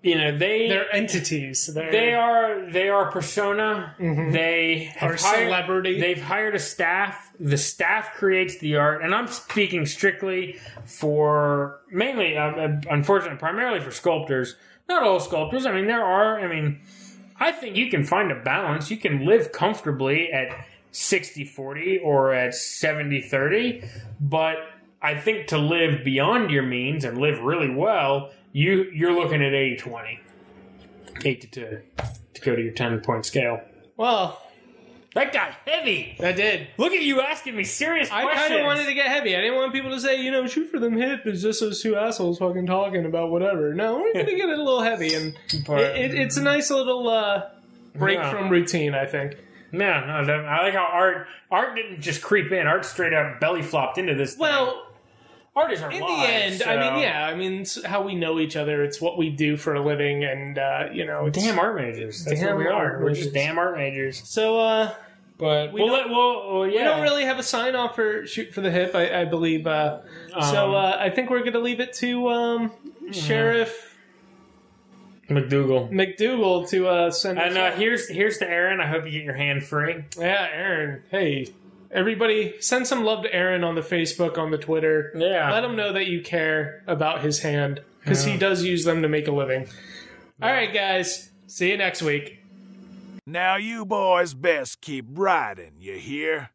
Speaker 3: you know, they
Speaker 2: They're entities. They're,
Speaker 3: they are they are persona.
Speaker 2: Mhm.
Speaker 3: They have
Speaker 2: Are
Speaker 3: hired,
Speaker 2: celebrity.
Speaker 3: They've hired a staff. The staff creates the art, and I'm speaking strictly for mainly, uh, unfortunately, primarily for sculptors. Not all sculptors. I mean, there are. I mean, I think you can find a balance. You can live comfortably at sixty forty or at seventy thirty, but I think to live beyond your means and live really well, you you're looking at eighty twenty, eight to two to go to your ten point scale.
Speaker 2: Well,
Speaker 3: That got heavy.
Speaker 2: that did.
Speaker 3: Look at you asking me serious
Speaker 2: I
Speaker 3: questions.
Speaker 2: kind of wanted to get heavy. I didn't want people to say, you know, shoot for them hip is just those two assholes fucking talking about whatever. No, we're going to get it a little heavy, and
Speaker 3: But-
Speaker 2: it, it, it's a nice little uh, break
Speaker 3: Yeah.
Speaker 2: from routine, I think.
Speaker 3: Yeah, no, no, I like how art art didn't just creep in. Art straight up belly flopped into this thing.
Speaker 2: Well,
Speaker 3: art is our
Speaker 2: in
Speaker 3: lives,
Speaker 2: the end, I
Speaker 3: so-
Speaker 2: mean, yeah, I mean, it's how we know each other. It's what we do for a living, and, uh, you know, it's...
Speaker 3: Damn art majors. That's
Speaker 2: Damn
Speaker 3: what we are.
Speaker 2: art
Speaker 3: We're
Speaker 2: majors.
Speaker 3: just damn art majors.
Speaker 2: So, uh...
Speaker 3: But
Speaker 2: We
Speaker 3: we'll
Speaker 2: don't-
Speaker 3: let, we'll, well, yeah.
Speaker 2: We don't really have a sign off for Shoot for the Hip, I, I believe. Uh, so
Speaker 3: Um,
Speaker 2: uh, I think we're going to leave it to um, Sheriff
Speaker 3: McDougal.
Speaker 2: McDougal to uh, send us
Speaker 3: And uh,
Speaker 2: off.
Speaker 3: here's here's to Aaron. I hope you get your hand free.
Speaker 2: Yeah, Aaron. Hey, everybody, send some love to Aaron on the Facebook, on the Twitter.
Speaker 3: Yeah.
Speaker 2: Let him know that you care about his hand, because he does use them to make a living. All right, guys. See you next week.
Speaker 1: Now you boys best keep riding, you hear?